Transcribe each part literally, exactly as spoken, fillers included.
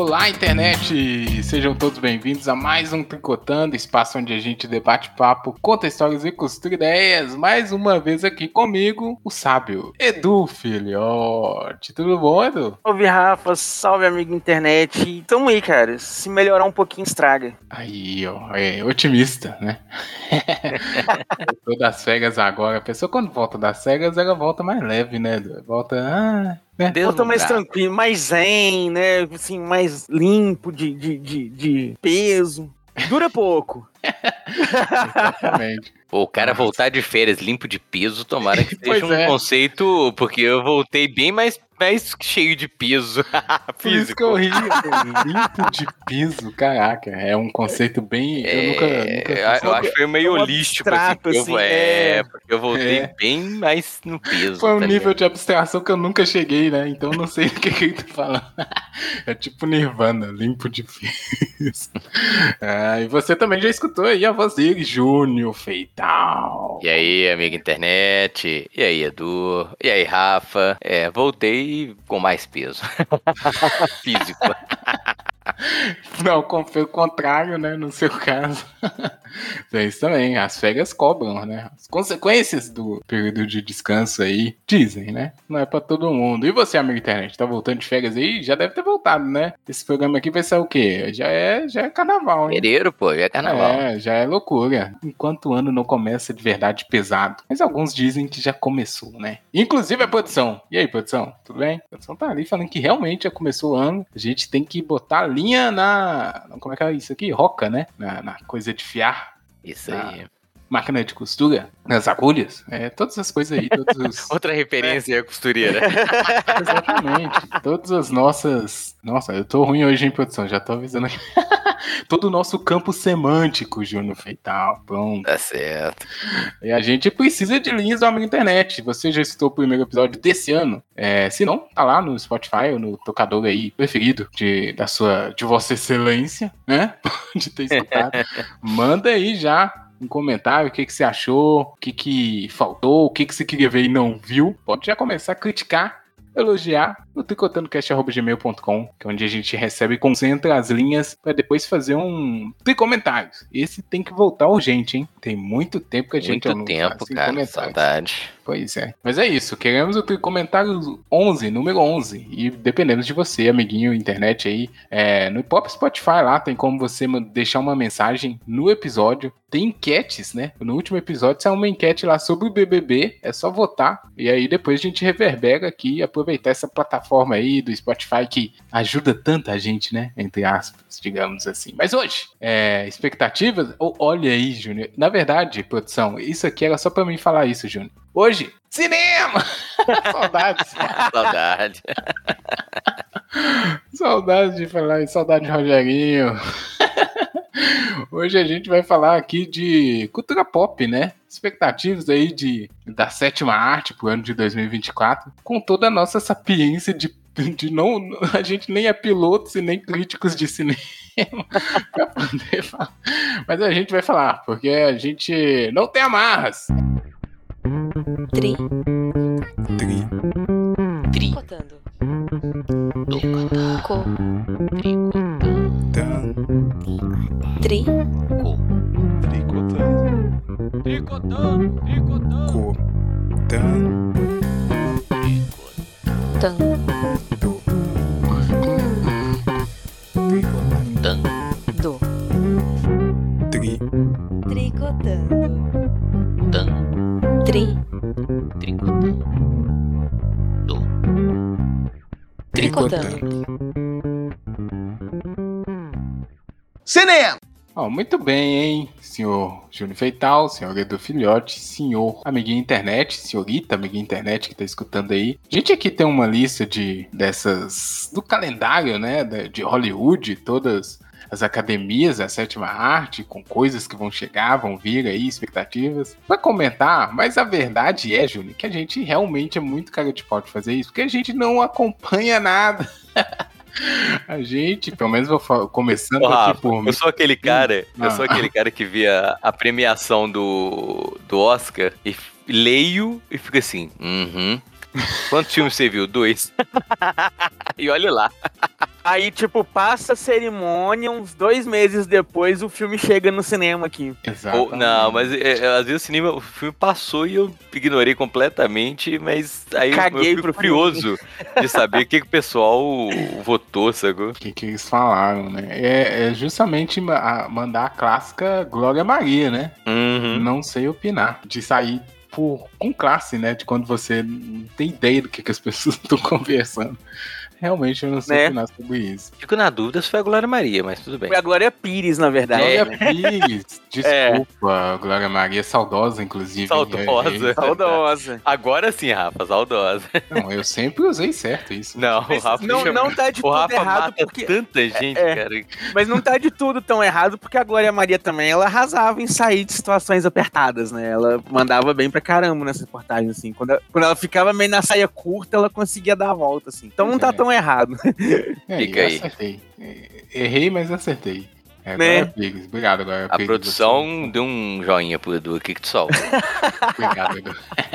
Olá, internet! Sejam todos bem-vindos a mais um Tricotando, espaço onde a gente debate papo, conta histórias e costura ideias. Mais uma vez aqui comigo, o sábio Edu Filhote. Tudo bom, Edu? Salve, Rafa. Salve, amigo internet. Tamo aí, cara. Se melhorar um pouquinho, estraga. Aí, ó. É otimista, né? Eu tô das férias agora. A pessoa, quando volta das férias, ela volta mais leve, né, Edu? Volta... Ah... Né? Volta mais tranquilo, mais zen, né? Assim, mais limpo de, de, de, de peso. Dura pouco. Exatamente. Pô, o cara Nossa. voltar de férias limpo de peso, tomara que seja um é. conceito, porque eu voltei bem mais, mais cheio de peso Por físico. Isso que eu ri, limpo de peso, caraca, é um conceito bem... É, eu nunca, nunca eu, eu acho que foi meio um holístico, abstrato, assim, assim, eu, é, é. porque eu voltei É. bem mais no peso. Foi um tá nível ligado? de abstração que eu nunca cheguei, né, então não sei o que, que ele tá falando. É tipo Nirvana, limpo de peso. Ah, e você também já escutou aí a voz dele, Júnior Feital. E aí, amiga internet? E aí, Edu? E aí, Rafa? É, voltei com mais peso. Físico. Não, pelo contrário, né, no seu caso. É isso também, as férias cobram, né? As consequências do período de descanso aí, dizem, né? Não é pra todo mundo. E você, amigo internet, tá voltando de férias aí? Já deve ter voltado, né? Esse programa aqui vai ser o quê? Já é, já é carnaval, hein? Fevereiro, pô, já é carnaval. É, já é loucura. Enquanto o ano não começa de verdade pesado. Mas alguns dizem que já começou, né? Inclusive a produção. E aí, produção? Tudo bem? A produção tá ali falando que realmente já começou o ano. A gente tem que botar linha na... Como é que é isso aqui? Roca, né? Na, na coisa de fiar. Isso na aí. Máquina de costura, nas agulhas. É, todas as coisas aí. Todos os... Outra referência é costureira. Exatamente. Todas as nossas... Nossa, eu tô ruim hoje, hein, produção? Já tô avisando aqui. Todo o nosso campo semântico, Júnior Feital. Pronto. Tá certo. E a gente precisa de linhas do amigo internet. Você já citou o primeiro episódio desse ano? É, se não, tá lá no Spotify ou no tocador aí preferido de, da sua, de Vossa Excelência, né? Pode ter escutado. Manda aí já um comentário, o que, que você achou, o que, que faltou, o que, que você queria ver e não viu. Pode já começar a criticar, elogiar no tricotandocast arroba gmail ponto com, que é onde a gente recebe e concentra as linhas para depois fazer um tricomentários. Esse tem que voltar urgente, hein? Tem muito tempo que a gente Muito não tempo, faz cara, saudade. Pois é. Mas é isso, queremos o tricomentário onze, número onze. E dependemos de você, amiguinho, internet aí. É, no próprio Spotify lá tem como você deixar uma mensagem no episódio. Tem enquetes, né? No último episódio saiu uma enquete lá sobre o B B B. É só votar. E aí depois a gente reverbera aqui e aproveitar essa plataforma aí do Spotify que ajuda tanta gente, né? Entre aspas, digamos assim. Mas hoje, é, expectativas? Oh, olha aí, Júnior. Na verdade, produção, isso aqui era só pra mim falar isso, Júnior. Hoje, cinema! Saudades. Saudade. Saudades de falar isso, saudade de Rogerinho. Hoje a gente vai falar aqui de cultura pop, né? Expectativas aí de, da sétima arte pro ano de dois mil e vinte e quatro, com toda a nossa sapiência de, de não... A gente nem é pilotos e nem críticos de cinema pra poder falar. Mas a gente vai falar, porque a gente não tem amarras. Tri. Tri. Tri. Cotando. Tricotando. Co. Tri. Tri. Co. Tricotando. Tricotando. Tricotando. Co. Tan. Tan. Do. Tri. Tricotando. Tan. Tri. Tricotando. Do. Tricotando. Cinema! Oh, muito bem, hein, senhor Júnior Feital, senhor Edu Filhote, senhor amiguinho internet, senhorita amiguinho internet que tá escutando aí. A gente aqui tem uma lista de dessas, do calendário, né, de Hollywood, todas as academias, a sétima arte, com coisas que vão chegar, vão vir aí, expectativas, pra comentar, mas a verdade é, Júnior, que a gente realmente é muito cara de pau de fazer isso, porque a gente não acompanha nada. A gente, pelo menos vou falar, começando Ô, aqui Rafa, por mim. eu sou aquele cara, Ah. eu sou aquele cara que via a premiação do, do Oscar e f- leio e fico assim, uhum. Quantos filmes você viu? Dois. E olha lá. Aí, tipo, passa a cerimônia, uns dois meses depois o filme chega no cinema aqui. Exato. Ou, não, mas é, é, às vezes o cinema, o filme passou e eu ignorei completamente, mas aí Caguei eu fico pro curioso de saber o que, que o pessoal votou, sacou? O que, que eles falaram, né? É, é justamente ma- a- mandar a clássica Glória Maria, né? Uhum. Não sei opinar. De sair por, com classe, né? De quando você não tem ideia do que, que as pessoas estão conversando. Realmente eu não sei Né? opinar sobre isso. Fico na dúvida se foi a Glória Maria, mas tudo bem. Foi a Glória Pires, na verdade. É. Glória Pires, desculpa, Glória Maria, saudosa, inclusive. Saudosa. É, Saudosa. Agora sim, Rafa, saudosa. é, não, eu sempre usei certo isso. Não, o Rafa, Não, chama- não tá de o tudo Rafa errado, mata porque... tanta gente, é. cara. Mas não tá de tudo tão errado, porque a Glória Maria também, ela arrasava em sair de situações apertadas, né? Ela mandava bem pra caramba nessa reportagem, assim. Quando ela, quando ela ficava meio na saia curta, ela conseguia dar a volta, assim. Então não tá É. tão errado. É, Fica eu aí. acertei. É, Errei, mas acertei. É, Né? Glória Pires. Obrigado, Glória A Pires. produção deu um joinha pro Edu aqui que tu solta. Obrigado, Edu.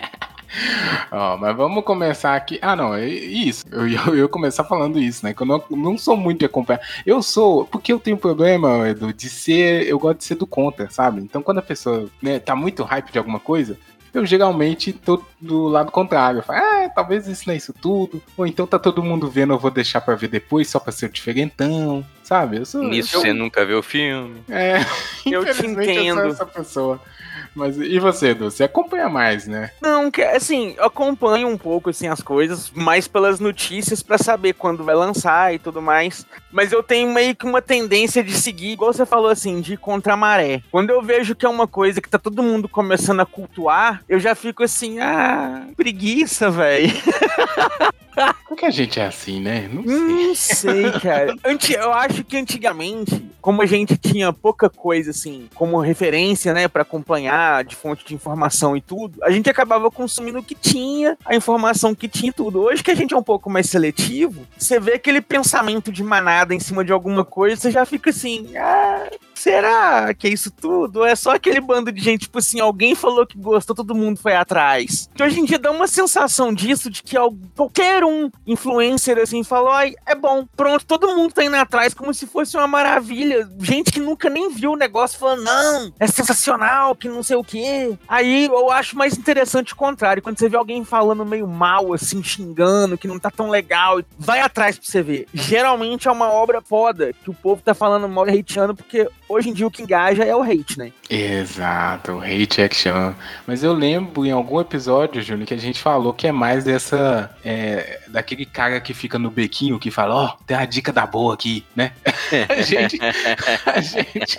Ó, mas vamos começar aqui. Ah, não, é isso. Eu ia eu, eu começar falando isso, né? Que eu não, não sou muito de acompanhar. Eu sou, porque eu tenho problema, Edu, de ser. Eu gosto de ser do contra, sabe? Então quando a pessoa, né, tá muito hype de alguma coisa, eu geralmente tô do lado contrário. Eu falo, ah, talvez isso não é isso tudo. Ou então tá todo mundo vendo, eu vou deixar pra ver depois, só pra ser o diferentão, sabe? Eu sou. Nisso eu, você nunca vê o filme. É, Eu te infelizmente eu sou entendo. essa pessoa. Mas e você, Edu? Você acompanha mais, né? Não, que, assim, eu acompanho um pouco, assim, as coisas, mais pelas notícias pra saber quando vai lançar e tudo mais. Mas eu tenho meio que uma tendência de seguir, igual você falou, assim, de ir contra a maré. Quando eu vejo que é uma coisa que tá todo mundo começando a cultuar, eu já fico assim, ah, preguiça, velho. Por que a gente é assim, né? Não sei. Não sei, cara. Anti- eu acho que antigamente, como a gente tinha pouca coisa, assim, como referência, né, pra acompanhar, de fonte de informação e tudo, a gente acabava consumindo o que tinha, a informação que tinha e tudo. Hoje que a gente é um pouco mais seletivo, você vê aquele pensamento de manada em cima de alguma coisa, você já fica assim, ah, será que é isso tudo? Ou é só aquele bando de gente, tipo assim, alguém falou que gostou, todo mundo foi atrás? Que hoje em dia dá uma sensação disso, de que al- qualquer um influencer, assim, falou, ai, é bom, pronto, todo mundo tá indo atrás, como se fosse uma maravilha. Gente que nunca nem viu o negócio falando, não, é sensacional, que não sei o quê. Aí eu acho mais interessante o contrário, quando você vê alguém falando meio mal, assim, xingando, que não tá tão legal, vai atrás pra você ver. Geralmente é uma obra foda, que o povo tá falando mal e hateando, porque hoje em dia o que engaja é o hate, né? Exato, o hate action. Mas eu lembro em algum episódio, Júnior, que a gente falou que é mais dessa. É, daquele cara que fica no bequinho que fala, ó, oh, tem uma dica da boa aqui, né? a gente. A gente.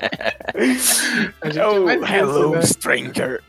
A gente é mais isso, né? stranger.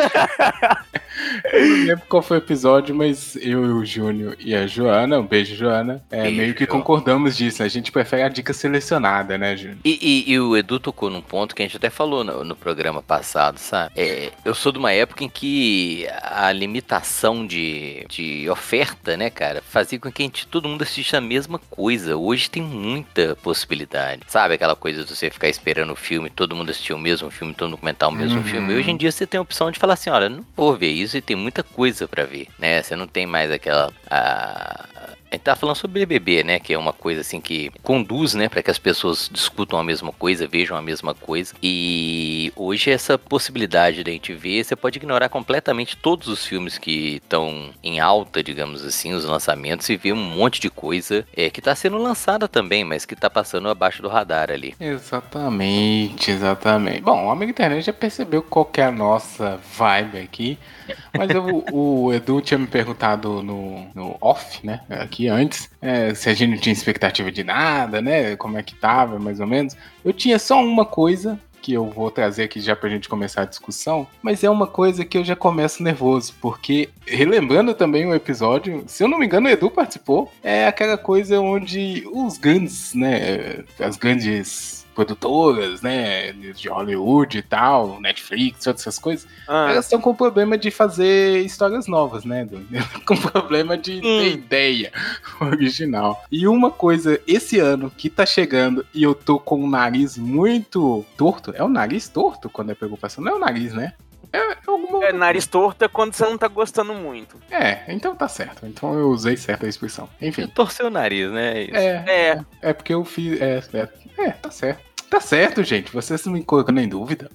Eu não lembro qual foi o episódio, mas eu e o Júnior e a Joana, um beijo, Joana, é, Beijo. meio que concordamos disso. A gente prefere a dica selecionada, né, Júnior? E, e- e o Edu tocou num ponto que a gente até falou no, no programa passado, sabe? É, eu sou de uma época em que a limitação de, de oferta, né, cara, fazia com que a gente, todo mundo assistisse a mesma coisa. Hoje tem muita possibilidade, sabe? Aquela coisa de você ficar esperando o filme, todo mundo assistir o mesmo filme, todo mundo comentar o mesmo Uhum. filme. Hoje em dia você tem a opção de falar assim, olha, não vou ver isso e tem muita coisa pra ver, né? Você não tem mais aquela... A... A gente tá falando sobre B B B, né? Que é uma coisa assim que conduz, né? Para que as pessoas discutam a mesma coisa, vejam a mesma coisa. E hoje essa possibilidade da gente ver, você pode ignorar completamente todos os filmes que estão em alta, digamos assim, os lançamentos, e ver um monte de coisa é, que tá sendo lançada também, mas que tá passando abaixo do radar ali. Exatamente, exatamente. Bom, o amigo internet já percebeu qual que é a nossa vibe aqui. Mas eu, o Edu tinha me perguntado no, no off, né? Aqui antes, é, se a gente não tinha expectativa de nada, né? Como é que tava, mais ou menos. Eu tinha só uma coisa que eu vou trazer aqui já pra gente começar a discussão, mas é uma coisa que eu já começo nervoso, porque, relembrando também o episódio, se eu não me engano o Edu participou, é aquela coisa onde os grandes, né, as grandes produtoras, né, de Hollywood e tal, Netflix, todas essas coisas, Ah, elas estão com problema de fazer histórias novas, né, Edu? Com problema de ter Hum. ideia original. E uma coisa, esse ano, que tá chegando e eu tô com o nariz muito torto, é o nariz torto quando é preocupação? Não é o nariz, né? É, é alguma Uma... É, nariz torto é quando você não tá gostando muito. É, então tá certo. Então eu usei certa a expressão. Enfim. Torceu o nariz, né? Isso. É, É, é porque eu fiz. É, é, é, tá certo. Tá certo, gente. Vocês não me colocando em dúvida.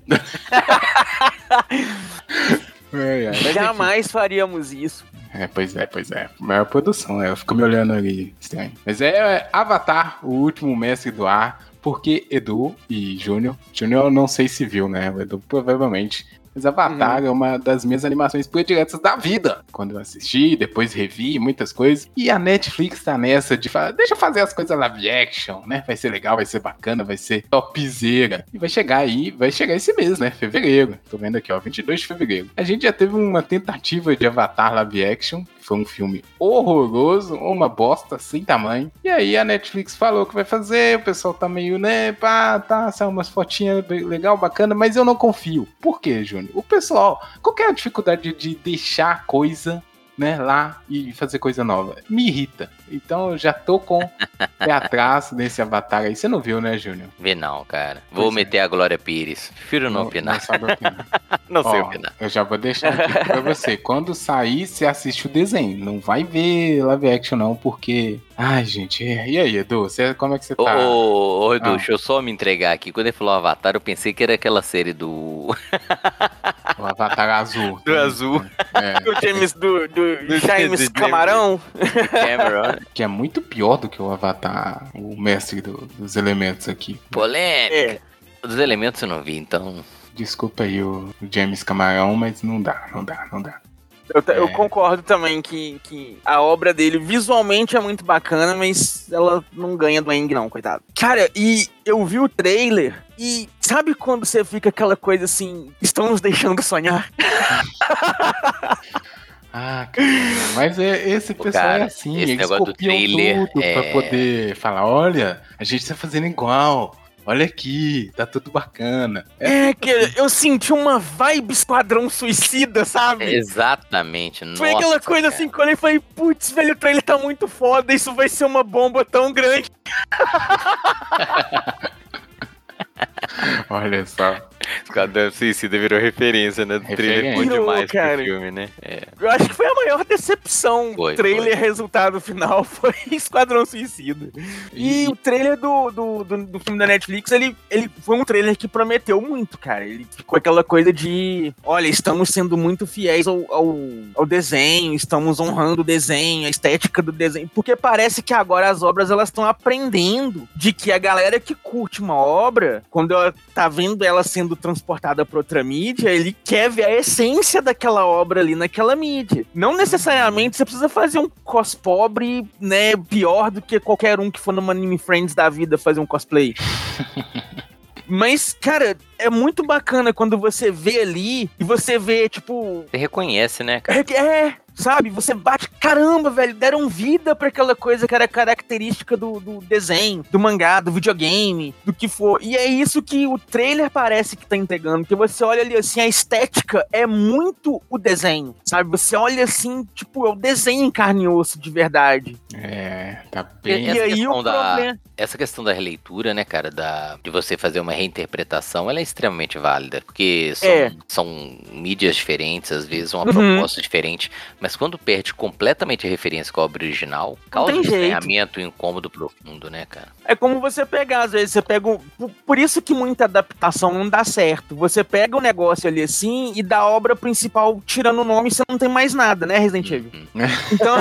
é, é. jamais faríamos isso. É, pois é, pois é. Maior produção, é. Eu fico me olhando ali estranho. Mas é, é Avatar, o último mestre do ar. Porque Edu e Júnior. Júnior eu não sei se viu, né? O Edu provavelmente. Mas Avatar uhum. é uma das minhas animações prediletas da vida. Quando eu assisti, depois revi muitas coisas. E a Netflix tá nessa de falar, deixa eu fazer as coisas live action, né? Vai ser legal, vai ser bacana, vai ser topzera. E vai chegar aí, vai chegar esse mês, né? Fevereiro. Tô vendo aqui, ó, vinte e dois de fevereiro. A gente já teve uma tentativa de Avatar live action. Foi um filme horroroso, uma bosta sem tamanho. E aí a Netflix falou que vai fazer, o pessoal tá meio, né, pá, tá, saiu umas fotinhas legal, bacana, mas eu não confio. Por quê, Júnior? O pessoal, qual que é a dificuldade de deixar coisa, né, lá e fazer coisa nova? Me irrita. Então eu já tô com pé atrás nesse Avatar aí. Você não viu, né, Júnior? Vê não, cara. Vou Pois meter a Glória Pires. Prefiro não, Não, opinar. não sabe opinar. Não sei Ó, opinar. eu já vou deixar aqui pra você. Quando sair, você assiste o desenho. Não vai ver live action, não, porque... Ai, gente. E aí, Edu? Você, como é que você Ô, tá? ô, ô, Edu, Ah. deixa eu só me entregar aqui. Quando ele falou Avatar, eu pensei que era aquela série do... O Avatar azul. Do azul. É, Do James, do, do, Do James James Camarão. Cameron. que é muito pior do que o Avatar, o mestre do- dos elementos aqui. Polêmica. Dos elementos eu não vi, então... Desculpa aí o, o James Camarão, mas não dá, não dá, não dá. Eu, ta- eu É. concordo também que, que a obra dele visualmente é muito bacana, mas ela não ganha do Aang, não, coitado. Cara, e eu vi o trailer e sabe quando você fica aquela coisa assim, estão nos deixando sonhar? Ah, cara, mas é, esse Pô, pessoal cara, é assim, esse eles negócio do copiam trailer tudo é- pra poder falar, olha, a gente tá fazendo igual, olha aqui, tá tudo bacana. É, É, que eu senti uma vibe Esquadrão Suicida, sabe? Exatamente. Foi nossa, aquela coisa cara. assim, quando eu falei, putz, velho, o trailer tá muito foda, isso vai ser uma bomba tão grande. olha só. Esquadrão Suicida virou referência, né? Do trailer Referência. bom demais Virou, cara. pro filme, né? É. Eu acho que foi a maior decepção. Foi, trailer, foi. resultado final, foi Esquadrão Suicida. E, E- o trailer do, do, do, do filme da Netflix, ele, ele foi um trailer que prometeu muito, cara. Ele ficou aquela coisa de, olha, estamos sendo muito fiéis ao, ao, ao desenho, estamos honrando o desenho, a estética do desenho, porque parece que agora as obras, elas estão aprendendo de que a galera que curte uma obra, quando ela tá vendo ela sendo transportada para outra mídia, ele quer ver a essência daquela obra ali naquela mídia. Não necessariamente você precisa fazer um cos pobre, né, pior do que qualquer um que for numa Anime Friends da vida fazer um cosplay. Mas, cara, é muito bacana quando você vê ali e você vê, tipo... Você reconhece, né, cara? É, é, sabe? Você bate, caramba, velho, deram vida pra aquela coisa que era característica do, do desenho, do mangá, do videogame, do que for. E é isso que o trailer parece que tá entregando, porque você olha ali, assim, a estética é muito o desenho, sabe? Você olha assim, tipo, é o desenho em carne e osso de verdade. É, tá E, bem... E essa, aí questão o da, problema... essa questão da releitura, né, cara, da, de você fazer uma reinterpretação, ela é extremamente válida, porque são, É. são mídias diferentes, às vezes uma Uhum. proposta diferente, mas quando perde completamente a referência com a obra original, causa tem um jeito. estranhamento, um incômodo profundo, né, cara? É como você pegar, às vezes, você pega um... Por, por isso que muita adaptação não dá certo. Você pega o negócio ali assim e da obra principal, tirando o nome, você não tem mais nada, né, Resident Evil? Uhum. Então...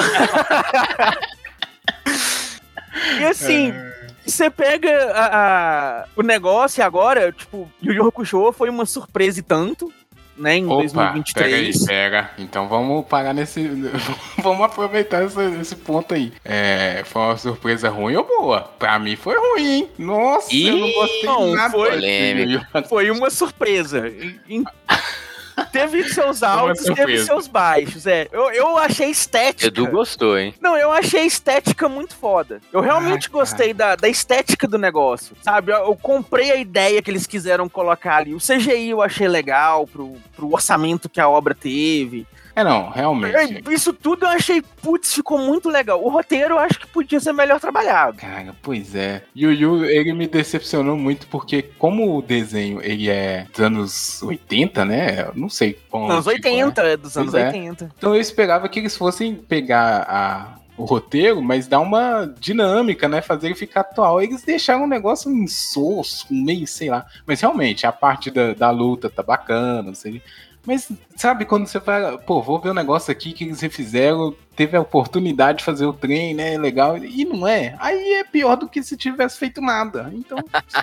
e assim... Você pega a, a- o negócio e agora, tipo, Yu Yu Hakusho foi uma surpresa e tanto, né, em dois mil e Opa, vinte e pega aí, três. pega. Então vamos parar nesse... vamos aproveitar esse, esse ponto aí. É, foi uma surpresa ruim ou boa? Pra mim foi ruim, hein? Nossa, eu não Ih, gostei não, nada. foi polêmica. Foi uma surpresa. Em- em- Teve seus Uma altos, teve surpresa. seus baixos, é. Eu, eu achei estética. Edu gostou, hein? Não, eu achei a estética muito foda. Eu realmente Ai, cara. gostei da, da estética do negócio, sabe? Eu, eu comprei a ideia que eles quiseram colocar ali. O C G I eu achei legal pro, pro orçamento que a obra teve. É, não, realmente. Isso tudo eu achei, putz, ficou muito legal. O roteiro eu acho que podia ser melhor trabalhado. Cara, pois é. Yu Yu, ele me decepcionou muito porque como o desenho, ele é dos anos oitenta, né? Eu não sei como. Anos tipo, oitenta, né? é dos anos Pois é. oitenta. Então eu esperava que eles fossem pegar a, o roteiro, mas dar uma dinâmica, né? Fazer ele ficar atual. Eles deixaram um negócio insosso, meio, sei lá. Mas realmente, a parte da, da luta tá bacana, não sei. Mas sabe quando você vai, pô, vou ver um negócio aqui que eles refizeram, teve a oportunidade de fazer o trem, né? Legal. E não é. Aí é pior do que se tivesse feito nada. Então.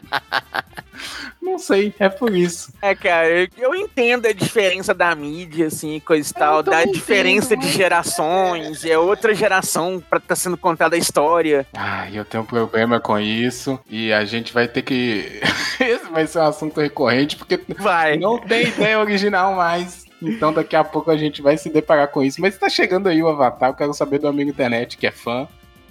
Não sei, é por isso. É, cara, eu, eu entendo a diferença da mídia, assim, coisa e tal, da também diferença entendo, de mas- gerações, é outra geração pra tá sendo contada a história. Ah, eu tenho um problema com isso. E a gente vai ter que. Esse vai ser um assunto recorrente, porque Vai. não tem ideia original mais. Então daqui a pouco a gente vai se deparar com isso. Mas tá chegando aí o Avatar, eu quero saber do amigo internet que é fã.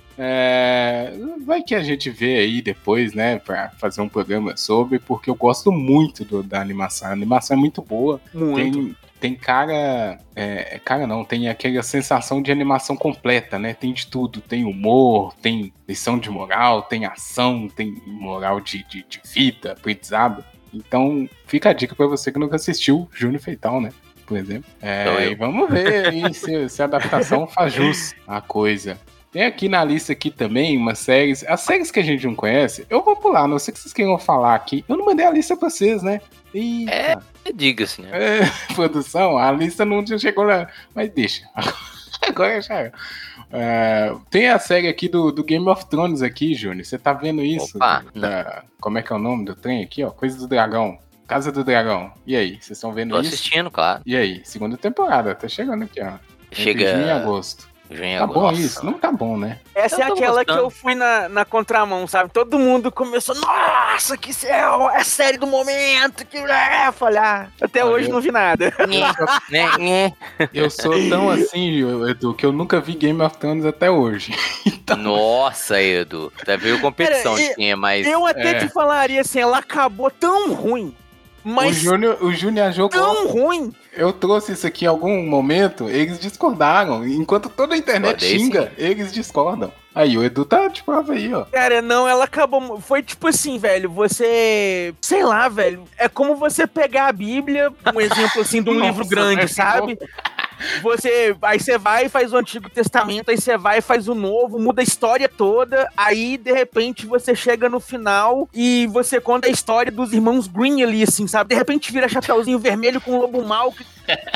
É, vai que a gente vê aí depois, né, pra fazer um programa sobre, porque eu gosto muito do- da animação. A animação é muito boa. Muito. Tem, tem cara. É, é cara não, tem aquela sensação de animação completa, né? Tem de tudo. Tem humor, tem lição de moral, tem ação, tem moral de, de, de vida, aprendizado. Então, fica a dica pra você que nunca assistiu Júnior Feital, né? Por exemplo. É, Sou eu. e vamos ver aí se, se a adaptação faz jus à coisa. Tem aqui na lista aqui também umas séries. As séries que a gente não conhece, eu vou pular, não sei o que vocês queiram falar aqui. Eu não mandei a lista pra vocês, né? Eita. É, diga-se, né? É, produção, a lista não chegou lá. Mas deixa. Agora já é. É, tem a série aqui do, do Game of Thrones aqui, Júnior. Você tá vendo isso? Opa. Da- como é que é o nome do trem aqui, ó? Coisa do Dragão. Casa do Dragão. E aí, vocês estão vendo Tô isso? assistindo, claro. E aí, segunda temporada, tá chegando aqui, ó. Entre Chega. junho e agosto. Junho e Tá agosto. bom Nossa. isso? Não tá bom, né? Essa Eu é tô aquela gostando. que eu fui na, na contramão, sabe? Todo mundo começou, nossa, que céu, é série do momento, que é, falei, ah, até Olha, hoje eu- não vi nada. Né, né. Eu sou tão assim, Edu, que eu nunca vi Game of Thrones até hoje. Nossa, Edu. Tá vendo competição Cara, de quem é mais. Eu até É. te falaria assim, ela acabou tão ruim, O mas Júnior, o Júnior jogou. tão ruim. Eu trouxe isso aqui em algum momento, eles discordaram. Enquanto toda a internet Discordei, xinga, eles discordam. Aí, o Edu tá de prova aí, ó. Cara, não, ela acabou. Foi tipo assim, velho. Você. Sei lá, velho. É como você pegar a Bíblia, um exemplo assim de um Nossa, livro grande, velho, sabe? Você. Aí você vai e faz o Antigo Testamento, aí você vai e faz o Novo, muda a história toda. Aí, de repente, você chega no final e você conta a história dos irmãos Green ali, assim, sabe? De repente vira Chapeuzinho Vermelho com o Lobo Mal. que-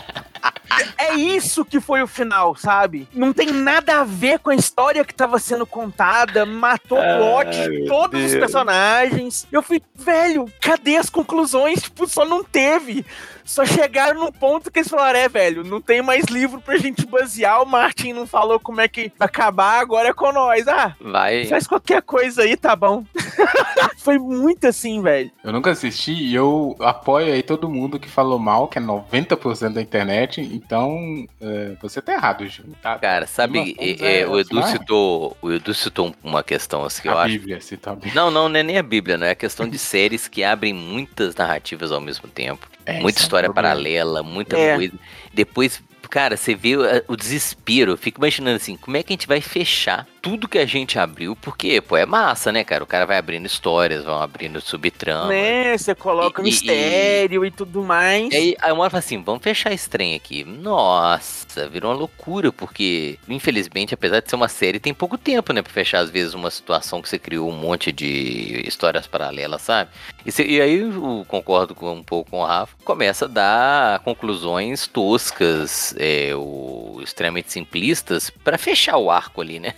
É isso que foi o final, sabe? Não tem nada a ver com a história que tava sendo contada, matou o plot de todos os personagens. Eu fui, velho, cadê as conclusões? Tipo, só não teve. Só chegaram no ponto que eles falaram, é, velho, não tem mais livro pra gente basear, o Martin não falou como é que vai acabar, agora é com nós. Ah, Vai. faz qualquer coisa aí, tá bom. Foi muito assim, velho. Eu nunca assisti e eu apoio aí todo mundo que falou mal, que é noventa por cento da internet. Então, é, você tá errado, Júnior. Tá? Cara, sabe, Game of Thrones é, é o Edu demais. citou. O Edu citou uma questão assim que eu A acho. Bíblia, se tá bem. Não, não, não é nem a Bíblia, não é a questão de séries que abrem muitas narrativas ao mesmo tempo. É, Muita isso é um história problema. paralela, muita É. coisa. Depois, cara, você vê o, o desespero. Eu fico imaginando assim, como é que a gente vai fechar tudo que a gente abriu? Porque, pô, é massa, né, cara? O cara vai abrindo histórias, vão abrindo subtrama. Né? Você coloca E- e- mistério e, tudo mais. E aí, aí uma hora fala assim, vamos fechar esse trem aqui. Nossa, virou uma loucura, porque, infelizmente, apesar de ser uma série, tem pouco tempo, né, pra fechar, às vezes, uma situação que você criou um monte de histórias paralelas, sabe? E, cê- e aí, eu concordo com, um pouco com o Rafa, começa a dar conclusões toscas, é, o, extremamente simplistas, pra fechar o arco ali, né?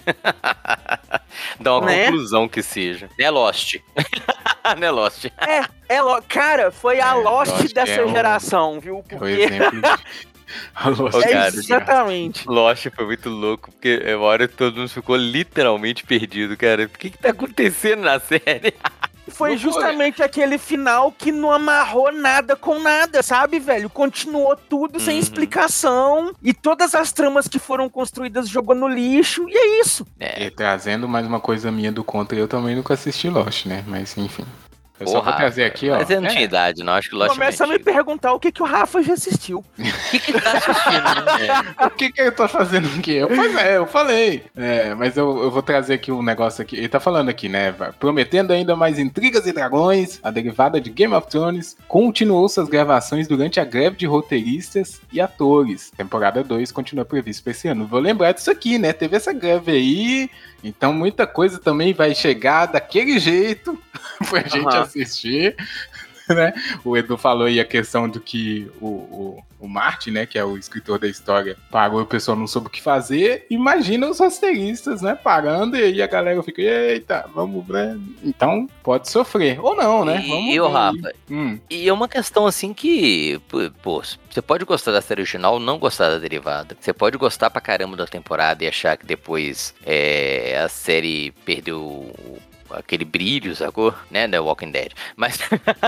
Dar uma Né? conclusão que seja. Né, Lost? né, Lost? É, lo- cara, foi a É, Lost Lost dessa é um- geração, viu? É o Porque exemplo de... A Lost Ô, é cara, exatamente. Lost foi muito louco, porque é uma hora que todo mundo ficou literalmente perdido, cara. O que que tá acontecendo na série? Foi Não foi. justamente aquele final que não amarrou nada com nada, sabe, velho? Continuou tudo sem Uhum. explicação e todas as tramas que foram construídas jogou no lixo e é isso. É, E trazendo mais uma coisa minha do contra, eu também nunca assisti Lost, né? Mas enfim. Eu só vou trazer aqui, ó. Mas eu não tinha É. idade, não. Acho que Lost Começa a me perguntar o que, que o Rafa já assistiu. O que que ele tá assistindo, né? O que que eu tô fazendo aqui? Eu, pois é, eu falei. É, mas eu, eu vou trazer aqui um negócio aqui. Ele tá falando aqui, né? Prometendo ainda mais intrigas e dragões, a derivada de Game of Thrones continuou suas gravações durante a greve de roteiristas e atores. Temporada dois continua prevista pra esse ano. Vou lembrar disso aqui, né? Teve essa greve aí, então muita coisa também vai chegar daquele jeito pra gente Aham. assistir. Né? O Edu falou aí a questão do que o, o, o Martin, né, que é o escritor da história, parou e o pessoal não soube o que fazer. Imagina os roteiristas, né, parando, e aí a galera fica, eita, vamos, né? Então, pode sofrer. Ou não, né? E, Vamos e o ver. Rafa, Hum. e é uma questão assim que, pô, pô, você pode gostar da série original, não gostar da derivada. Você pode gostar pra caramba da temporada e achar que depois é, a série perdeu aquele brilho, sacou? Né, The Walking Dead. Mas...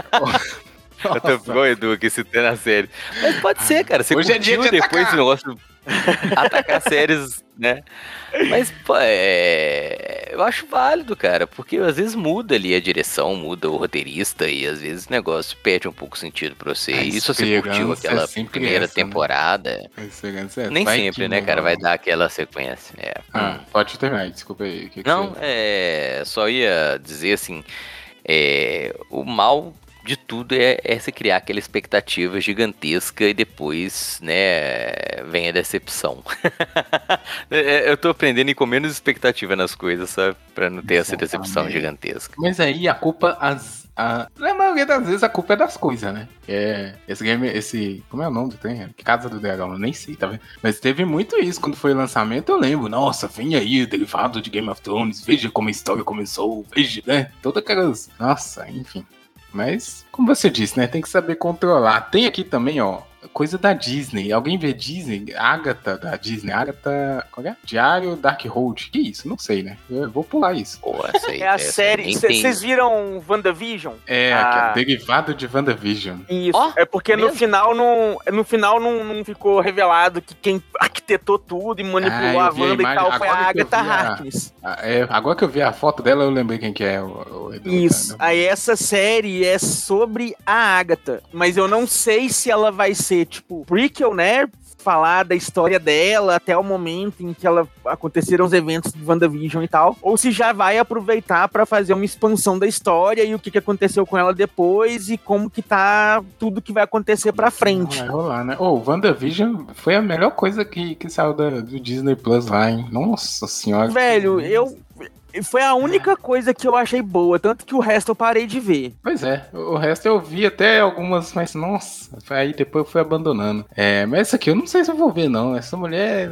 Eu tô igual o Edu aqui citando a série. Mas pode ser, cara. Você Hoje é dia curtiu de depois atacar. esse negócio... atacar séries, né? Mas, pô, é... eu acho válido, cara, porque às vezes muda ali a direção, muda o roteirista e às vezes o negócio perde um pouco o sentido pra você. A E se você curtiu esperança aquela é sempre primeira essa, né? temporada, A esperança é, nem vai sempre, que né, não cara, vai vai. dar aquela sequência. É. Ah, Hum. pode terminar, desculpa aí. Que que Não, você- é, só ia dizer assim, é, o mal de tudo é, é se criar aquela expectativa gigantesca e depois, né, vem a decepção. É, eu tô aprendendo a ir com menos expectativa nas coisas, sabe? Pra não ter essa decepção Exatamente. gigantesca. Mas aí a culpa, as, a, na maioria das vezes, a culpa é das coisas, né? É, esse game, esse. Como é o nome do trem? Casa do Dragão, eu nem sei, tá vendo? Mas teve muito isso quando foi o lançamento, eu lembro. Nossa, vem aí, derivado de Game of Thrones, veja como a história começou, veja, né? Todas aquelas. Nossa, enfim. Mas, como você disse, né? Tem que saber controlar. Tem aqui também, ó, coisa da Disney. Alguém vê Disney? Agatha da Disney. Agatha. Qual é? Diário Darkhold. Que isso? Não sei, né? Eu vou pular isso. Pô, essa aí, É a essa série. nem tem- Vocês viram WandaVision? É, Ah. aqui, ó, derivado de WandaVision. Isso. Ó, é porque no mesmo? final não, no final não, não ficou revelado que quem arquitetou tudo e manipulou Ah, a eu vi a Wanda e imagem. tal foi a Agora que eu Agatha vi a- Harkness. Ah, é, agora que eu vi a foto dela, eu lembrei quem que é o, o Edu. Isso. Tá, né? Aí essa série é sobre a Agatha, mas eu não sei se ela vai ser tipo prequel, né? Falar da história dela até o momento em que ela aconteceram os eventos de WandaVision e tal, ou se já vai aproveitar pra fazer uma expansão da história e o que, que aconteceu com ela depois e como que tá tudo que vai acontecer pra frente. Vai rolar, né? Ô, o WandaVision foi a melhor coisa que, que saiu da- do Disney Plus lá, hein? Nossa senhora. Velho, eu foi a única coisa que eu achei boa, tanto que o resto eu parei de ver. Pois é, o resto eu vi até algumas, mas nossa, aí depois eu fui abandonando. É, mas essa aqui eu não sei se eu vou ver, não. Essa mulher.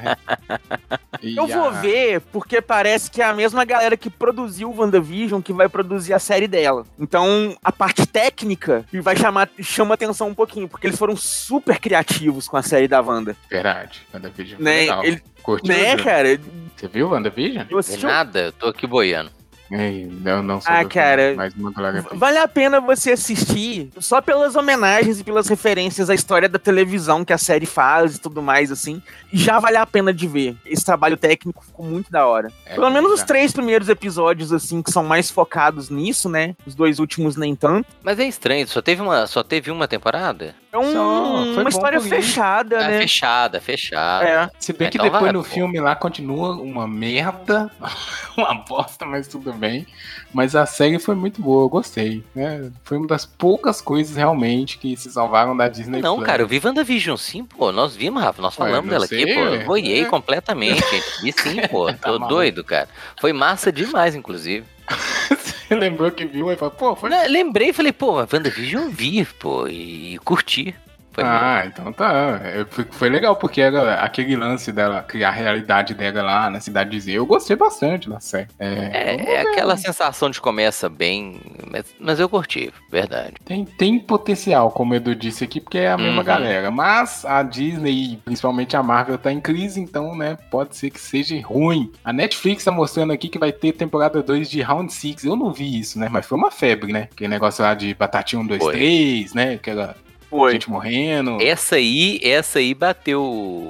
E Eu vou a- ver porque parece que é a mesma galera que produziu o WandaVision que vai produzir a série dela. Então, a parte técnica vai chamar chama atenção um pouquinho, porque eles foram super criativos com a série da Wanda. Verdade, WandaVision. foi Né, legal. ele- Curtiu, Né, Ju? cara? Você viu WandaVision? Eu De assisti um- nada, eu tô aqui boiando. Ei, não, não sou Ah, do- cara, mais uma Glória Pires. Vale a pena você assistir só pelas homenagens e pelas referências à história da televisão que a série faz e tudo mais, assim. Já vale a pena de ver. Esse trabalho técnico ficou muito da hora. É, Pelo menos os já. três primeiros episódios, assim, que são mais focados nisso, né? Os dois últimos nem tanto. Mas é estranho, só teve uma, só teve uma temporada? É um- Só, foi uma bom história por isso. fechada, É né? fechada, fechada. É. Se bem É, que então depois vai, no pô. filme lá continua uma merda, uma bosta, mas tudo bem. Mas a série foi muito boa, eu gostei. Né? Foi uma das poucas coisas realmente que se salvaram da Disney Não, Plus. cara, eu vi WandaVision sim, pô. Nós vimos, Rafa. Nós Ué, falamos não dela aqui, sei, pô. ué. Eu boiei É. completamente. Vi sim, pô. Tá Tô maluco. doido, cara. Foi massa demais, inclusive. Você lembrou que viu e falou, pô, foi. Né, Lembrei e falei, pô, WandaVision eu vi, pô. E, e curti. Foi Ah, então tá. É, foi- Foi legal, porque era aquele lance dela criar a realidade dela lá na cidade de Z. Eu gostei bastante da série. É, É, é aquela sensação de começa bem, mas, mas eu curti, verdade. Tem, tem potencial, como o Edu disse aqui, porque é a mesma Uhum. galera. Mas a Disney, e principalmente a Marvel, tá em crise, então, né, pode ser que seja ruim. A Netflix tá mostrando aqui que vai ter temporada dois de Round six. Eu não vi isso, né, mas foi uma febre, né? Aquele negócio lá de Batatinha um, dois, Foi. três, né? Aquela Foi. Gente morrendo. Essa aí, essa aí bateu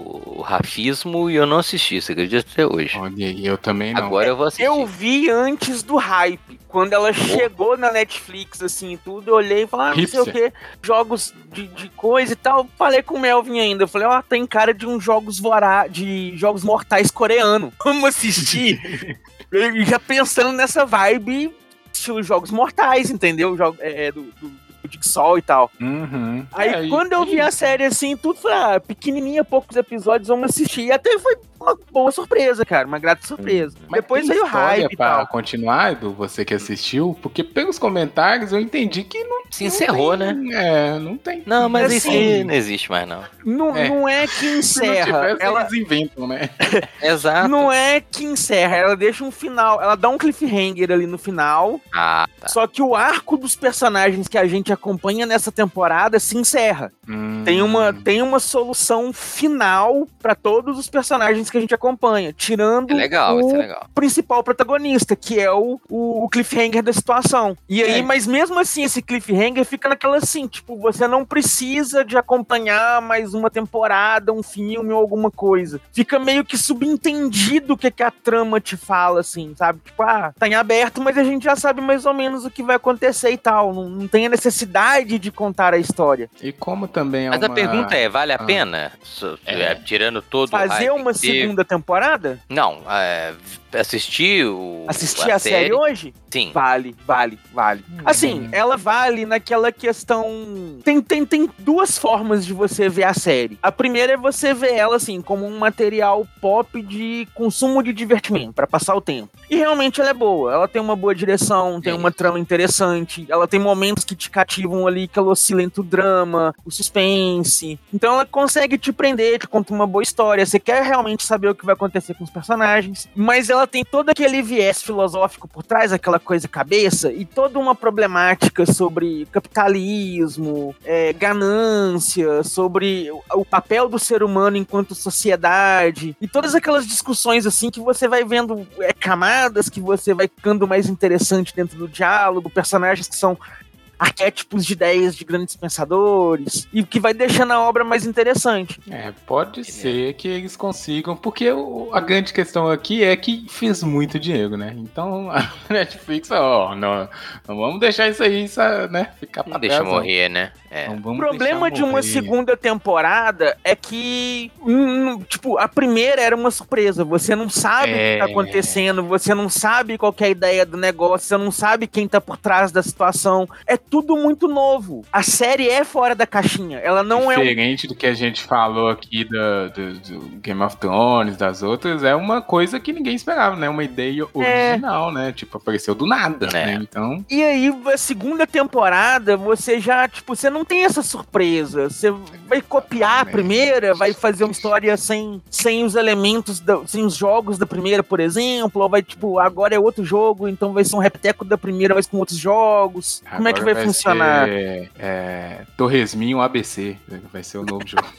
o rafismo e eu não assisti, você acredita até hoje. Olha aí, eu também não. Agora eu vou assistir. Eu vi antes do hype. Quando ela chegou na Netflix, assim, e tudo, eu olhei e falei, ah, não sei o que, jogos de, de coisa e tal. Falei com o Melvin ainda. Eu falei, ó, oh, tem cara de uns jogos vorá, de jogos mortais coreano. Vamos assistir. E já pensando nessa vibe, estilo jogos mortais, entendeu? Jogo, é, do, do Jigsaw e tal. Uhum. Aí é, quando eu vi a série assim, tudo foi ah, pequenininha, poucos episódios, vamos assistir. E até foi uma boa surpresa, cara, uma grata surpresa. Mas depois tem veio o hype e pra tal. continuar, Edu, você que assistiu, porque pelos comentários eu entendi que não Se não encerrou, tem, né? É, não tem. Não, mas Assim, isso aí não existe mais, não. Não É. é, não é que Se não encerra. tivesse, Ela eles inventam, né? Exato. não é que encerra, ela deixa um final, ela dá um cliffhanger ali no final. Ah, tá. Só que o arco dos personagens que a gente acompanha nessa temporada se encerra. Hum. Tem uma, tem uma solução final pra todos os personagens que a gente acompanha, tirando É legal, o isso é legal. principal protagonista, que é o, o, o cliffhanger da situação. E aí, É. mas mesmo assim, esse cliffhanger fica naquela assim, tipo, você não precisa de acompanhar mais uma temporada, um filme ou alguma coisa. Fica meio que subentendido o que, que a trama te fala, assim, sabe? Tipo, ah, tá em aberto, mas a gente já sabe mais ou menos o que vai acontecer e tal. Não, não tem a necessidade de contar a história. E como também é Mas uma... a pergunta é, vale a Ah. pena? So- É. é, tirando todo o Fazer hype uma que teve? segunda temporada? Não, é, assistir o... Assistir a, série hoje? Sim. Vale, vale, vale. Assim, ela vale naquela questão. Tem, tem, tem duas formas de você ver a série. A primeira é você ver ela, assim, como um material pop de consumo de divertimento, pra passar o tempo. E realmente ela é boa. Ela tem uma boa direção, tem Sim. uma trama interessante. Ela tem momentos que te cativam ali, que ela oscila entre o drama, o suspense. Então ela consegue te prender, te conta uma boa história. Você quer realmente saber o que vai acontecer com os personagens. Mas ela tem todo aquele viés filosófico por trás, aquela coisa cabeça, e toda uma problemática sobre capitalismo, é, ganância, sobre o, o papel do ser humano enquanto sociedade, e todas aquelas discussões assim que você vai vendo é, camadas, que você vai ficando mais interessante dentro do diálogo, personagens que são arquétipos de ideias de grandes pensadores, e que vai deixando a obra mais interessante. É, pode ser que eles consigam, porque o- a grande questão aqui é que fez muito dinheiro, né? Então a Netflix, ó, não, não vamos deixar isso aí, isso, né? Ficar pra Não deixa trás, não. morrer, né? É. Não O vamos problema deixar de uma morrer. segunda temporada é que, hum, tipo, a primeira era uma surpresa. Você não sabe o que É. tá acontecendo, você não sabe qual que é a ideia do negócio, você não sabe quem tá por trás da situação. É tudo muito novo. A série é fora da caixinha. Ela não é um... Diferente do que a gente falou aqui do, do- do Game of Thrones, das outras, é uma coisa que ninguém esperava, né? Uma ideia original, né? Tipo, apareceu do nada, É. né? Então, E aí, a segunda temporada, você já, tipo, você não tem essa surpresa. Você vai copiar a primeira, vai fazer uma história sem, sem os elementos, da- sem os jogos da primeira, por exemplo, ou vai, tipo, agora é outro jogo, então vai ser um repeteco da primeira, mas com outros jogos. Como é que agora vai, funcionar? Ser, é, Torresminho A B C, vai ser o novo jogo.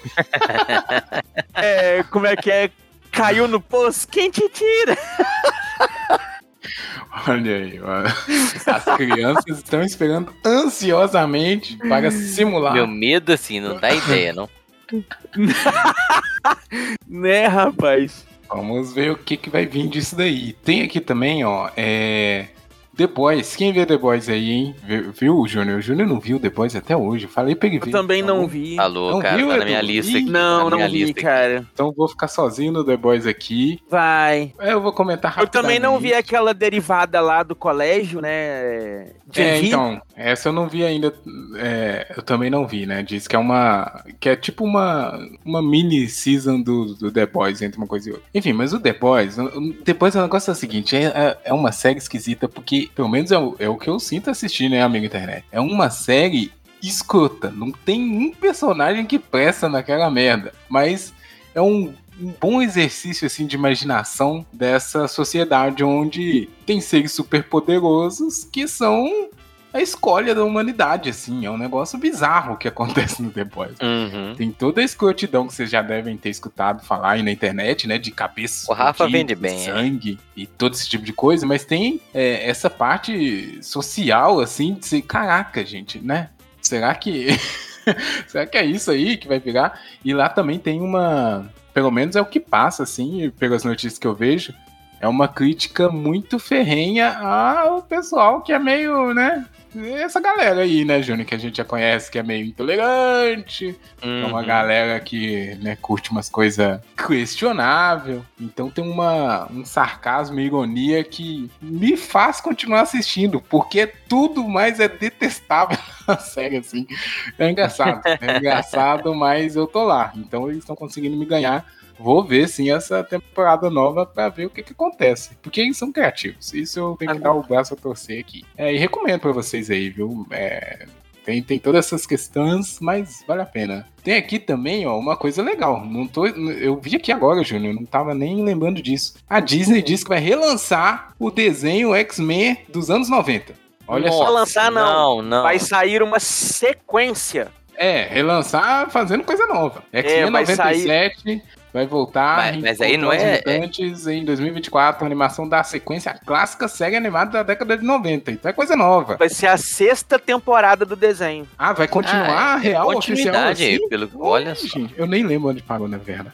É, como é que é? Caiu no poço, quem te tira? Olha aí, ó. As crianças estão esperando ansiosamente para simular. Meu medo, assim, não dá ideia, não. Né, rapaz? Vamos ver o que, que vai vir disso daí. Tem aqui também, ó, é... The Boys. Quem vê The Boys aí, hein? Viu, viu, Júnior? O Júnior não viu The Boys até hoje. Eu falei pra ele Eu ver. também Tá não bom? vi. Alô, Não cara, viu, tá na Edu? minha lista Ih, aqui. Não, tá na não minha vi, lista aqui. cara. Então vou ficar sozinho no The Boys aqui. Vai. É, eu vou comentar Eu rapidamente. também não vi aquela derivada lá do colégio, né? Gen É, V. então, essa eu não vi ainda. É, eu também não vi, né? Diz que é uma. Que é tipo uma, uma mini season do, do The Boys entre uma coisa e outra. Enfim, mas o The Boys. O The Boys é um negócio é o seguinte: é, é- é uma série esquisita, porque, pelo menos é o, é o que eu sinto assistir, né, amigo internet? É uma série escrota. Não tem um personagem que presta naquela merda. Mas é um. Um bom exercício assim de imaginação dessa sociedade onde tem seres superpoderosos que são a escolha da humanidade, assim. É um negócio bizarro que acontece no The Boys. Uhum. Tem toda a escrotidão que vocês já devem ter escutado falar aí na internet, né? De cabeça, O Rafa explodindo, vende bem, sangue e todo esse tipo de coisa. Mas tem é, essa parte social, assim, de ser, caraca, gente, né? Será que Será que é isso aí que vai virar? E lá também tem uma... Pelo menos é o que passa, assim, pelas notícias que eu vejo. É uma crítica muito ferrenha ao pessoal que é meio, né? Essa galera aí, né, Júnior, que a gente já conhece, que é meio intolerante. Uhum. É uma galera que, né, curte umas coisas questionáveis. Então tem uma, um sarcasmo e ironia que me faz continuar assistindo, porque tudo mais é detestável na série, assim. É engraçado. É engraçado, mas eu tô lá. Então eles estão conseguindo me ganhar. Vou ver, sim, essa temporada nova pra ver o que que acontece. Porque eles são criativos. Isso eu tenho que dar o braço a torcer aqui. É, e recomendo pra vocês aí, viu? É, tem, tem todas essas questões, mas vale a pena. Tem aqui também, ó, uma coisa legal. Não tô, eu vi aqui agora, Júnior, não tava nem lembrando disso. A Disney disse que vai relançar o desenho X-Men dos anos noventa. Olha não só. Vai lançar, não. Não, não. Vai sair uma sequência. É, relançar fazendo coisa nova. X-Men é, vai noventa e sete... Sair... Vai voltar mas, mas aí não é, Mutantes é em dois mil e vinte e quatro, a animação da sequência clássica série animada da década de noventa. Então é coisa nova. Vai ser a sexta temporada do desenho. Ah, vai continuar ah, real, oficial assim? pelo olha só. Eu nem lembro onde parou, na verdade.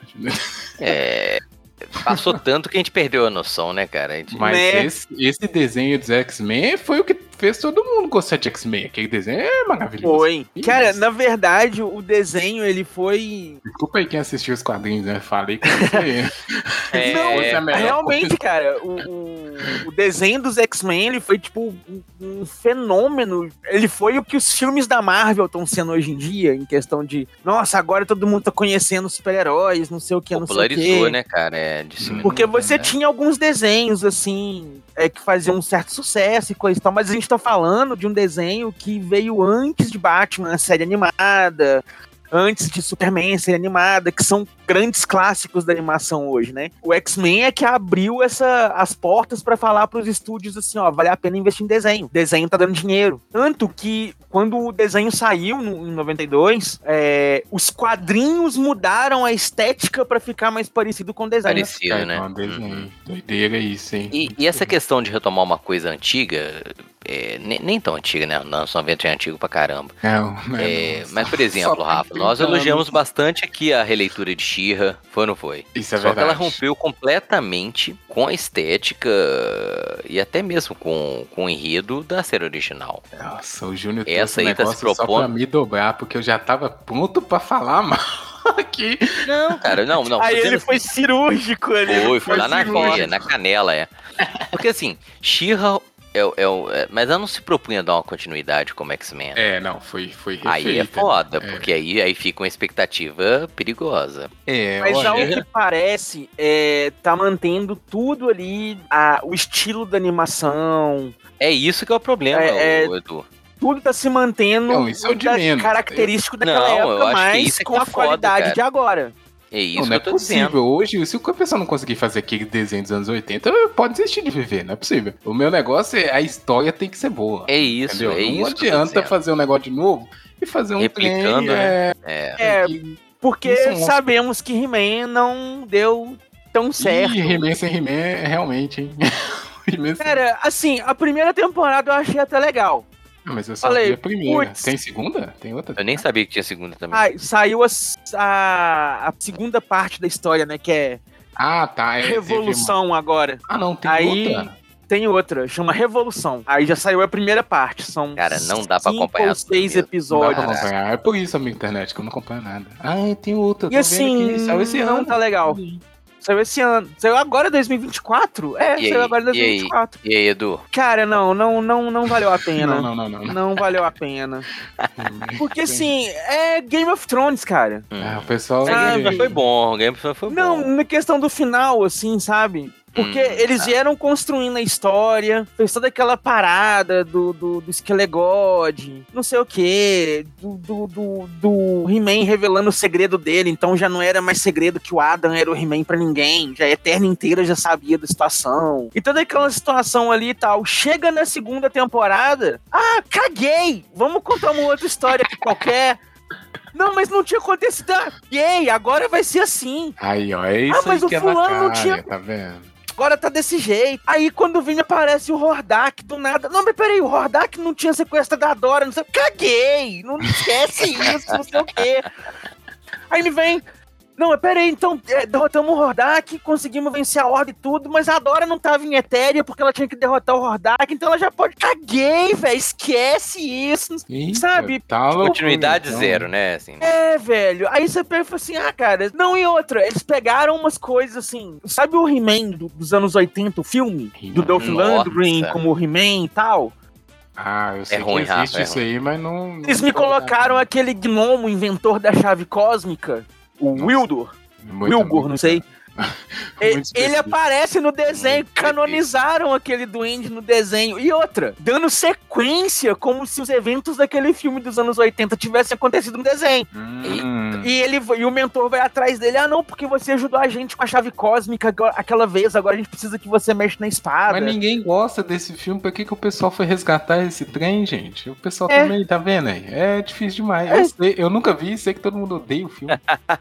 É... Passou tanto que a gente perdeu a noção, né, cara? Gente... Mas né? esse, esse desenho dos X-Men foi o que fez todo mundo gostar de X-Men. Aquele desenho é maravilhoso. Foi. Isso. Cara, na verdade, o desenho, ele foi... Desculpa aí quem assistiu os quadrinhos, né? Falei que você... é, Não, é, realmente, cara, o, o, o desenho dos X-Men, ele foi, tipo, um, um fenômeno. Ele foi o que os filmes da Marvel estão sendo hoje em dia, em questão de, nossa, agora todo mundo tá conhecendo super-heróis, não sei o que, não sei o que. Popularizou, né, cara? É, Porque você né? tinha alguns desenhos, assim, é, que faziam um certo sucesso e coisa e tal, mas a gente tá falando de um desenho que veio antes de Batman, a série animada, antes de Superman, a série animada, que são grandes clássicos da animação hoje, né? O X-Men é que abriu essa, as portas pra falar pros estúdios assim, ó, vale a pena investir em desenho. Desenho tá dando dinheiro. Tanto que quando o desenho saiu no, em noventa e dois, é, os quadrinhos mudaram a estética pra ficar mais parecido com o desenho. Parecido, é, né? Um desenho. Doideira isso, hein? E, e essa questão de retomar uma coisa antiga, é, nem, nem tão antiga, né? Não, só noventa é antigo pra caramba. Não, não é, não, mas, por exemplo, Rafa, nós elogiamos bastante aqui a releitura de She-Ra, foi ou não foi? Isso é Só verdade. que ela rompeu completamente com a estética e até mesmo com, com o enredo da série original. Nossa, o Júnior essa aí um tá se propondo só pra me dobrar, porque eu já tava pronto pra falar mal aqui. Não, cara, não, não. Aí ele assim, foi cirúrgico ali. Foi, foi, foi lá cirúrgico. na veia, na canela, é. Porque assim, She-Ra É, é, é, mas ela não se propunha dar uma continuidade como X-Men. É, não, foi, foi refeita. Aí é foda, é. porque aí, aí fica uma expectativa perigosa. É, mas olha... ao que parece, é, tá mantendo tudo ali, a, o estilo da animação. É isso que é o problema, é, o, Edu. Tudo tá se mantendo não, isso é da, característico eu... daquela não, época, mas é com a foda, qualidade cara. de agora. É isso não, não que é eu tô possível. dizendo. Hoje, se o pessoal não conseguir fazer aquele desenho dos anos oitenta, pode desistir de viver, não é possível. O meu negócio é a história tem que ser boa. É isso, entendeu? é não isso. Não adianta fazer um negócio de novo e fazer um replicando, trem, né? É, é, é porque sabemos que He-Man não deu tão certo. E He-Man sem He-Man, realmente, hein? Cara, assim, a primeira temporada eu achei até legal. Ah, mas eu só Falei, vi a primeira. putz. Tem segunda? Tem outra? Eu nem sabia que tinha segunda também. Ah, saiu a, a, a segunda parte da história, né? Que é Ah, tá. É, Revolução uma... agora. Ah, não, tem Aí, outra. Tem outra, chama Revolução. Aí já saiu a primeira parte. São Cara, não dá pra acompanhar. Ou seis episódios. Não dá pra acompanhar. É por isso, amigo internet, que eu não acompanho nada. Ah, tem outra. E assim, saiu esse ano. Tá legal. Saiu esse ano. Saiu agora dois mil e vinte e quatro? É, e saiu aí, agora dois mil e vinte e quatro. E aí, e aí, Edu? Cara, não, não, não, não valeu a pena. não, não, não, não. Não valeu a pena. Porque assim, é Game of Thrones, cara. Ah, o pessoal. Ah, mas foi bom, o Game of Thrones foi não, bom. Não, na questão do final, assim, sabe? Porque hum, eles tá. vieram construindo a história, fez toda aquela parada do, do, do Skelegod, não sei o que, do, do, do, do He-Man revelando o segredo dele, então já não era mais segredo que o Adam era o He-Man pra ninguém, já a Eterna inteira já sabia da situação. E toda aquela situação ali e tal, chega na segunda temporada, ah, caguei, vamos contar uma outra história aqui qualquer... Não, mas não tinha acontecido. Ah, e aí, agora vai ser assim. Aí, ó, é isso ah, mas aí o que fulano é na cara, não tinha... tá vendo? agora tá desse jeito. Aí quando vem aparece o Hordak do nada. Não, mas peraí, o Hordak não tinha sequestrado a Dora, não sei. Caguei! Não esquece isso, não sei o quê. Aí me vem. Não, mas peraí, então, é, derrotamos o Hordak, conseguimos vencer a Horda e tudo, mas a Dora não tava em Etéria porque ela tinha que derrotar o Hordak, então ela já pode... Caguei, velho, esquece isso, Eita, sabe? Tá Tipo, Continuidade então. zero, né? Assim, É, velho, aí você pega e fala assim, ah, cara, não, e outra, eles pegaram umas coisas assim, sabe o He-Man do- dos anos oitenta, o filme? Do Dolph Nossa. Lundgren como o He-Man e tal? Ah, eu sei ruim, que existe Rafa, é isso aí, mas não... Eles não me tô colocaram ligado. aquele gnomo inventor da chave cósmica, o Nossa. Wildor, Muito- Wilbur, muito- não sei. muito E- Ele específico. aparece no desenho, Muito canonizaram aquele duende no desenho. E outra, dando sequência, como se os eventos daquele filme dos anos oitenta tivessem acontecido no desenho. Hum. E ele e o mentor vai atrás dele, ah não, porque você ajudou a gente com a chave cósmica agora- aquela vez, agora a gente precisa que você mexa na espada. Mas ninguém gosta desse filme, por que, que o pessoal foi resgatar esse trem, gente? O pessoal É. também, tá vendo aí? É difícil demais. É. Eu, sei, eu nunca vi, sei que todo mundo odeia o filme.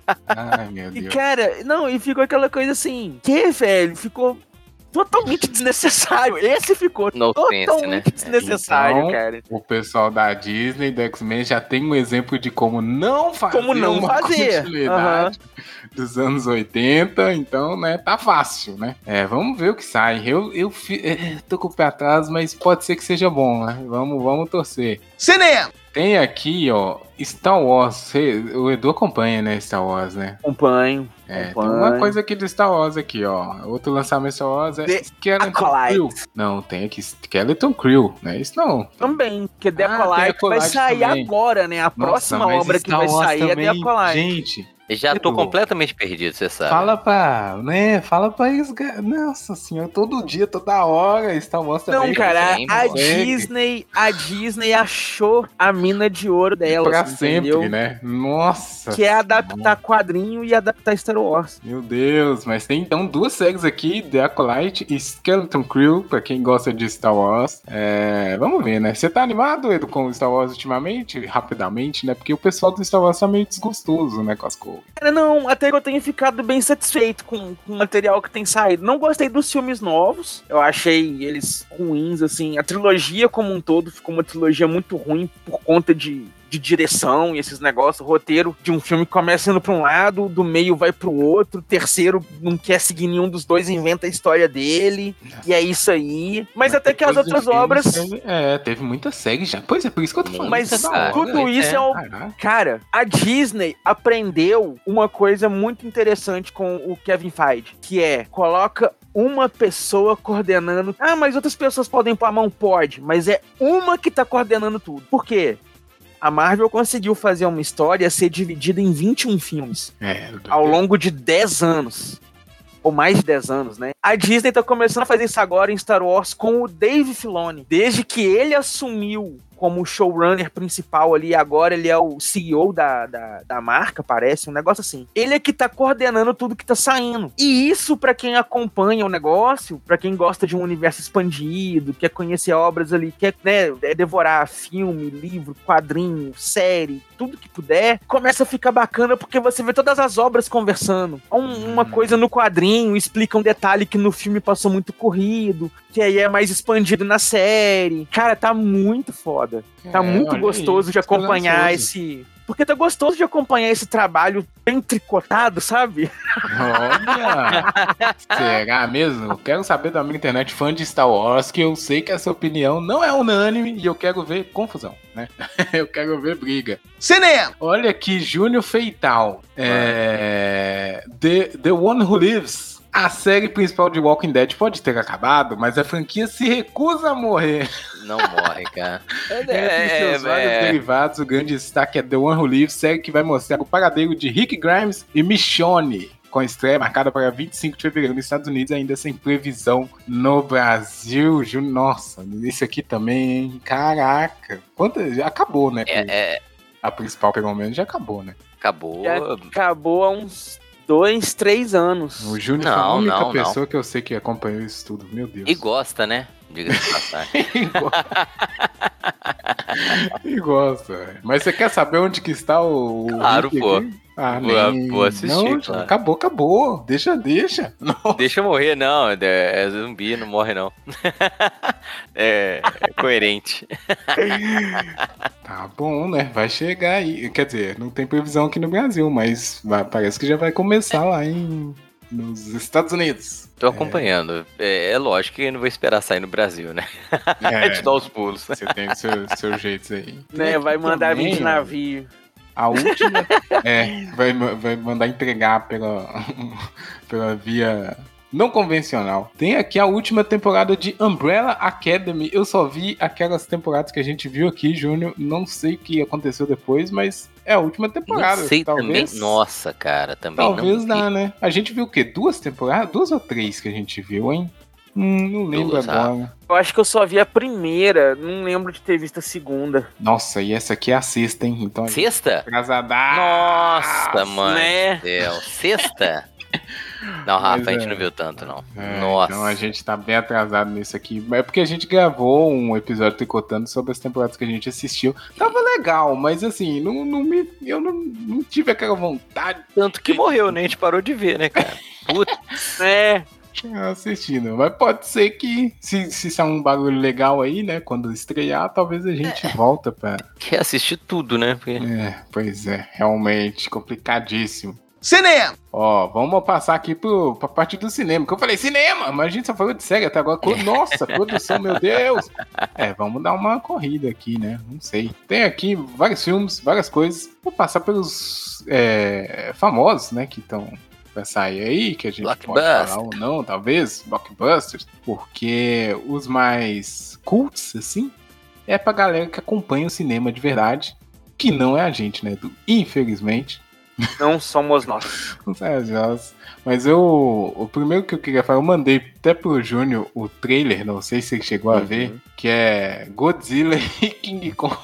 Ai, meu E Deus. cara, não, e ficou aquela coisa assim, que velho, ficou totalmente desnecessário. Esse ficou No sense, totalmente né? desnecessário, Então, cara. O pessoal da Disney, do X-Men, já tem um exemplo de como não fazer Como não uma fazer. continuidade dos anos oitenta, então, né, tá fácil, né? É, vamos ver o que sai. Eu, eu fi- é, tô com o pé atrás, mas pode ser que seja bom, né? Vamos, vamos torcer. Cinema! Tem aqui, ó, Star Wars. Cê- o Edu acompanha, né, Star Wars, né? Acompanho. É, tem acompanho. uma coisa aqui do Star Wars aqui, ó. Outro lançamento Star Wars é The Skeleton Acolyte. Crew. Não, tem aqui Skeleton Crew, não é isso não. Também, porque The Ah, Acolyte tem vai Acolyte sair também. agora, né? A Nossa, próxima mas obra que Star vai Wars sair é também, The Acolyte. Gente, Eu já tô Edu, completamente perdido, você sabe. fala pra, né, fala pra isso, cara. Nossa senhora, todo dia, toda hora, Star Wars também. Não, cara, Sim, a consegue. Disney, a Disney achou a mina de ouro dela, Pra assim, sempre, entendeu? né? Nossa. Que é adaptar quadrinho e adaptar Star Wars. Meu Deus, mas tem então duas séries aqui, The Acolyte e Skeleton Crew, pra quem gosta de Star Wars. É, vamos ver, né? Você tá animado, Edu, com o Star Wars ultimamente? Rapidamente, né? Porque o pessoal do Star Wars tá meio desgostoso, né, com as coisas. Cara, não, até que eu tenho ficado bem satisfeito com, com o material que tem saído. Não gostei dos filmes novos, eu achei eles ruins, assim. A trilogia como um todo ficou uma trilogia muito ruim por conta de, de direção e esses negócios. O roteiro de um filme começa indo pra um lado, do meio vai pro outro, o terceiro não quer seguir nenhum dos dois, inventa a história dele, e é isso aí. Mas, até que as depois outras dos filmes obras... Teve, é, teve muita série já. Pois é, por isso que eu tô falando. Mas isso é da hora, tudo né? isso é o... Caraca. Cara, a Disney aprendeu uma coisa muito interessante com o Kevin Feige, que é, coloca uma pessoa coordenando... Ah, mas outras pessoas podem pôr a mão? Pode, mas é uma que tá coordenando tudo. Por quê? A Marvel conseguiu fazer uma história ser dividida em vinte e um filmes É, ao longo de dez anos. Ou mais de dez anos, né? A Disney tá começando a fazer isso agora em Star Wars com o Dave Filoni. Desde que ele assumiu como showrunner principal ali, agora ele é o C E O da, da, da marca, parece, um negócio assim. Ele é que tá coordenando tudo que tá saindo. E isso, pra quem acompanha o negócio, pra quem gosta de um universo expandido, quer conhecer obras ali, quer, né, devorar filme, livro, quadrinho, série, tudo que puder, começa a ficar bacana porque você vê todas as obras conversando. Um, uma coisa no quadrinho explica um detalhe que no filme passou muito corrido, que aí é mais expandido na série. Cara, tá muito foda. Tá É, muito olha gostoso aí, de acompanhar esperançoso. esse... Porque tá gostoso de acompanhar esse trabalho bem tricotado, sabe? Olha! Será mesmo? Eu quero saber da minha internet fã de Star Wars, que eu sei que essa opinião não é unânime e eu quero ver confusão, né? Eu quero ver briga. Cinema! Olha aqui, Júnior Feital. É... The, The One Who Lives. A série principal de Walking Dead pode ter acabado, mas a franquia se recusa a morrer. Não morre, cara. Entre seus vários derivados, o grande destaque é The One Who Lives, série que vai mostrar o paradeiro de Rick Grimes e Michonne, com a estreia marcada para vinte e cinco de fevereiro nos Estados Unidos, ainda sem previsão no Brasil. Ju- Nossa, esse aqui também, hein? Caraca. Quanto... Já acabou, né? É, é, A principal, pelo menos, já acabou, né? acabou. Já acabou há uns dois, três anos. O Júnior foi a Não, única não, pessoa que eu sei que acompanhou isso tudo. Meu Deus. E gosta, né? Diga-se de passagem. E gosta. E gosta. Mas você quer saber onde que está o... o Claro, Rick pô. aqui? Ah, Vou- nem... vou assistir, Não, claro. acabou, acabou. Deixa, deixa. Não. Deixa eu morrer, não. É, é zumbi, não morre, não. é, é coerente. Tá bom, né? Vai chegar aí. Quer dizer, não tem previsão aqui no Brasil, mas vai- parece que já vai começar lá em nos Estados Unidos. Tô acompanhando. É, é lógico que eu não vou esperar sair no Brasil, né? É, Te dar os pulos. você tem os seus, seus jeitos aí. Né, vai mandar vir de Também, ó, navio. A última. é, vai, vai mandar entregar pela, pela via não convencional. Tem aqui a última temporada de Umbrella Academy. Eu só vi aquelas temporadas que a gente viu aqui, Júnior. Não sei o que aconteceu depois, mas é a última temporada. Não sei talvez, também. Nossa, cara, também Talvez não dá, vi. né? A gente viu o quê? Duas temporadas? Duas ou três que a gente viu, hein? Hum, não lembro Duas, ah. agora. Eu acho que eu só vi a primeira, não lembro de ter visto a segunda. Nossa, e essa aqui é a sexta, hein? Então a gente Sexta? atrasadaço. Nossa, mãe né? do céu. Sexta? Não, Rafa, Mas a gente é. não viu tanto, não. É, Nossa. Então a gente tá bem atrasado nisso aqui. É porque a gente gravou um episódio tricotando sobre as temporadas que a gente assistiu. Tava legal, mas assim, não, não me, eu não, não tive aquela vontade Tanto que morreu, né? A gente parou de ver, né, cara? Puta. É, de assistindo. Mas pode ser que, se, se sair um bagulho legal aí, né? Quando estrear, talvez a gente volta pra. Quer assistir tudo, né? Porque... É, pois é, realmente complicadíssimo. Cinema! Ó, vamos passar aqui pro, pra parte do cinema, que eu falei cinema, mas a gente só falou de série até agora. Nossa, produção, meu Deus! É, vamos dar uma corrida aqui, né? Não sei. Tem aqui vários filmes, várias coisas. Vou passar pelos é, famosos, né, que estão pra sair aí, que a gente pode Blockbuster. falar ou não, talvez, blockbusters, porque os mais cults, assim, é pra galera que acompanha o cinema de verdade, que não é a gente, né, do, infelizmente. não somos nós. Não sei as delas. Mas eu. O primeiro que eu queria falar, eu mandei até pro Júnior o trailer, não sei se ele chegou a ver, que é Godzilla e King Kong.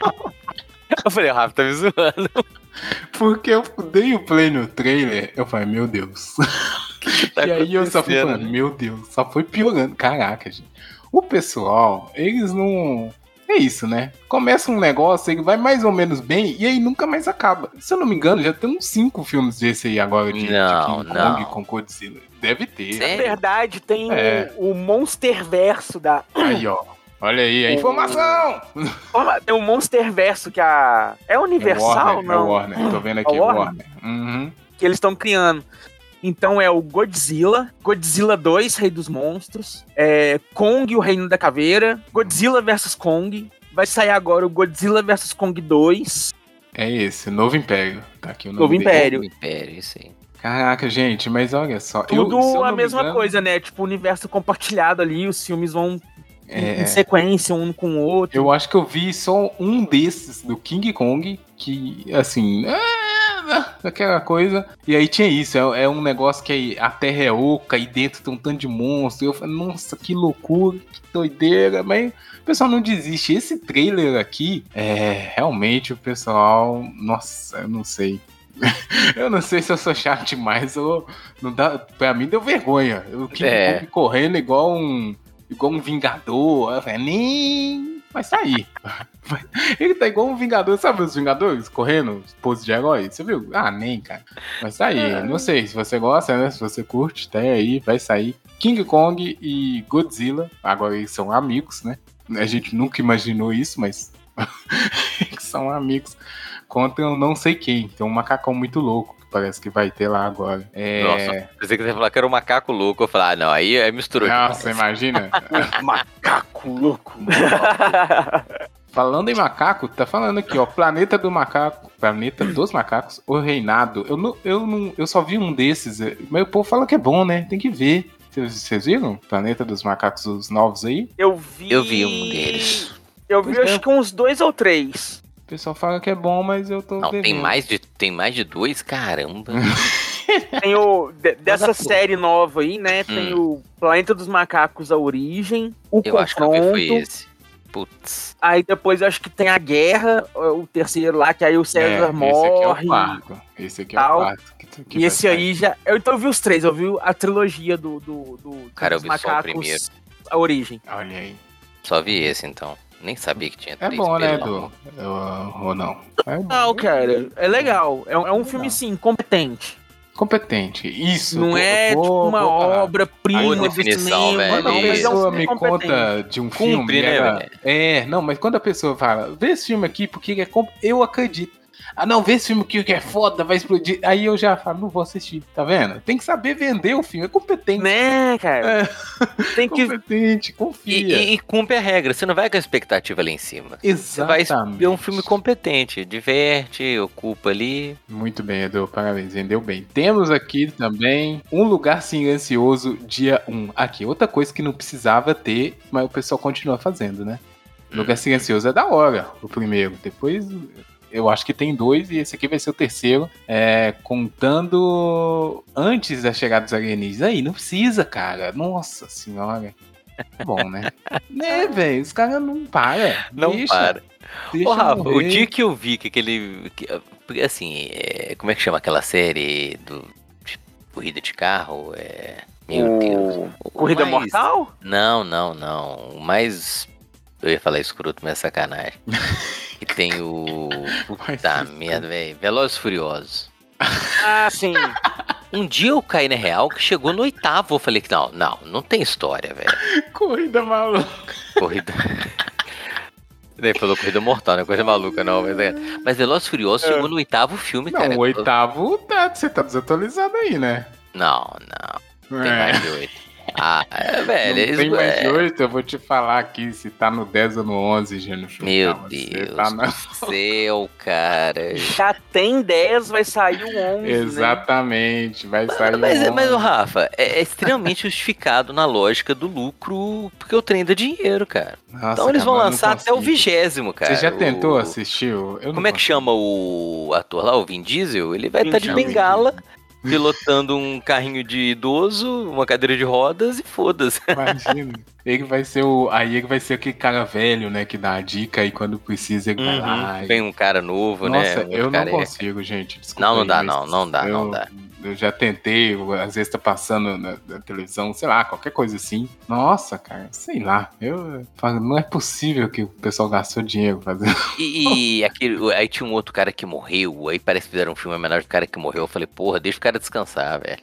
Eu falei, Rafa, tá me zoando. Porque eu dei o play no trailer, eu falei, meu Deus. Tá e aí eu só fui acontecendo, falando, né? meu Deus, só foi piorando. Caraca, gente. O pessoal, eles não. É isso, né? Começa um negócio, ele vai mais ou menos bem e aí nunca mais acaba. Se eu não me engano, já tem uns cinco filmes desse aí agora de, Não, de King Kong não. com Godzilla. Deve ter. Na Sério? verdade, tem É. o, o Monster Verso da. Aí, ó. Olha aí, a informação! Tem o Monster Verso que a. É Universal, é Warner, não? É Warner, tô vendo aqui, É é Warner? Warner. Uhum. Que eles estão criando. Então é o Godzilla, Godzilla dois, Rei dos Monstros, é Kong, o Reino da Caveira, Godzilla versus Kong. Vai sair agora o Godzilla versus Kong dois. É esse, Novo Império. Tá aqui o nome Novo dele. Império. O Império, isso aí. Caraca, gente, mas olha só. Tudo eu, se eu a não me mesma engano, coisa, né? Tipo, universo compartilhado ali, os filmes vão em- É. em sequência, um com o outro. Eu acho que eu vi só um desses do King Kong, que, assim, é, aquela coisa. E aí tinha isso, é, é um negócio que a terra é oca e dentro tem um tanto de monstro. Eu falei, nossa, que loucura, que doideira. Mas o pessoal não desiste. Esse trailer aqui, é, realmente o pessoal, nossa, eu não sei. Eu não sei se eu sou chato demais ou não dá, pra mim deu vergonha. O King É. Kong correndo igual um igual um vingador, eu falei, nem vai sair. Ele tá igual um vingador, sabe os vingadores correndo, pose de herói, você viu? Ah, nem, cara. Vai sair, não sei se você gosta, né? Se você curte, até aí, vai sair King Kong e Godzilla. Agora eles são amigos, né? A gente nunca imaginou isso, mas eles são amigos contra eu não sei quem. Tem um macacão muito louco que parece que vai ter lá agora. É... Nossa, pensei que você ia falar que era um macaco louco. Eu falei, ah, não, aí, aí misturou. Nossa, demais. imagina. Macaco louco. Falando em macaco, tá falando aqui, ó. Planeta do Macaco. Planeta dos Macacos, O Reinado. Eu, não, eu, não, eu só vi um desses, mas o povo fala que é bom, né? Tem que ver. Vocês vocês viram? Planeta dos Macacos, os novos aí? Eu vi. Eu vi um deles. Eu vi Pois é. acho que uns dois ou três. O pessoal fala que é bom, mas eu tô Não, tem devendo. mais, de, tem mais de dois? Caramba. Tem o. de- dessa Mas a- série nova aí, né? Tem o Planeta dos Macacos, a origem. O Eu acho que eu vi confronto. foi esse. Putz. Aí depois eu acho que tem a guerra, o terceiro lá, que aí o César É, esse aqui é o morre. quarto. Esse aqui é tal. o quarto. que- que E vai esse sair. aí já. Eu, então eu vi os três, eu vi a trilogia do, do, do Cara, eu dos vi só o primeiro. a origem. Olha aí. Só vi esse, então. Nem sabia que tinha É três bom, né, pelos na Edu? mão. Eu- Ou não? É bom. Não, cara, é legal. É, um- é um filme, sim, competente. Competente. Isso. Não vou- é vou- tipo uma vou falar. obra-prima Boa do definição, cinema, velho. Quando a não, mas é um pessoa filme me competente. conta de um Cumpre, filme, né, ela... velho? É, não, mas quando a pessoa fala, vê esse filme aqui porque é comp... eu acredito. Ah, não, vê esse filme aqui que é foda, vai explodir. Aí eu já falo, não vou assistir, tá vendo? Tem que saber vender o filme, é competente. Né, cara? É. Tem que... Competente, E, confia. e, e cumpre a regra, você não vai com a expectativa lá em cima. Você vai Exatamente. ver um filme competente, diverte, ocupa ali. Muito bem, Edu, parabéns, vendeu bem. Temos aqui também Um Lugar Silencioso, dia um. Aqui, outra coisa que não precisava ter, mas o pessoal continua fazendo, né? Lugar Silencioso é da hora, o primeiro. Depois, eu acho que tem dois e esse aqui vai ser o terceiro. É, contando antes da chegada dos alienígenas. Aí, não precisa, cara. Nossa senhora. Bom, né? Né, velho? Os caras não param. Não deixa, para. Deixa Ô, Rafa, morrer. o dia que eu vi que aquele. Que, porque, assim, é, como é que chama aquela série do de corrida de carro? É, meu O- Deus. O Corrida mais- Mortal? Não, não, não. O mais. Eu ia falar escroto, mas é sacanagem. Que tem o. Puta escroto. merda, velho. Velozes e Furiosos. Ah, sim. Um dia eu caí na real que chegou no oitavo. Eu falei que não, não, não tem história, velho. Corrida maluca. Corrida. Nem falou corrida mortal, não é coisa maluca, não. Mas, é. mas Velozes e Furiosos chegou no oitavo filme, Não, cara. o oitavo, tá, você tá desatualizado aí, né? Não, não. Tem É. mais de oito. Ah, é, Não velho. eles- tem mais de é, oito, eu vou te falar aqui se tá no dez ou no onze, Gênio. Meu Você Deus tá na- do céu, cara. Já tem dez, vai sair o onze, né? Exatamente, vai sair Mas, um mas o onze. Rafa, é, é extremamente justificado na lógica do lucro, porque o trem dá dinheiro, cara. Nossa, Então eles cara, vão mas eu não lançar até o consigo. vigésimo, cara. Você já tentou O- assistir? o- Eu não Como é que consigo. chama o ator lá, o Vin Diesel? Ele vai Vin estar de Diesel. bengala, pilotando um carrinho de idoso, uma cadeira de rodas e foda-se. Imagina. Ele vai ser o. Aí ele vai ser aquele cara velho, né? Que dá a dica e quando precisa ele vai lá. e- Vem um cara novo, né? Nossa, Um outro eu não careca. consigo, gente. Desculpa Não, não aí, dá, mas não, não dá, eu, não dá. Eu já tentei, eu- às vezes tá passando na, na televisão, sei lá, qualquer coisa assim. Nossa, cara, sei lá. Eu falo, não é possível que o pessoal gastou dinheiro fazendo. E, e aquele, aí tinha um outro cara que morreu, aí parece que fizeram um filme menor do cara que morreu. Eu falei, porra, deixa o cara descansar, velho.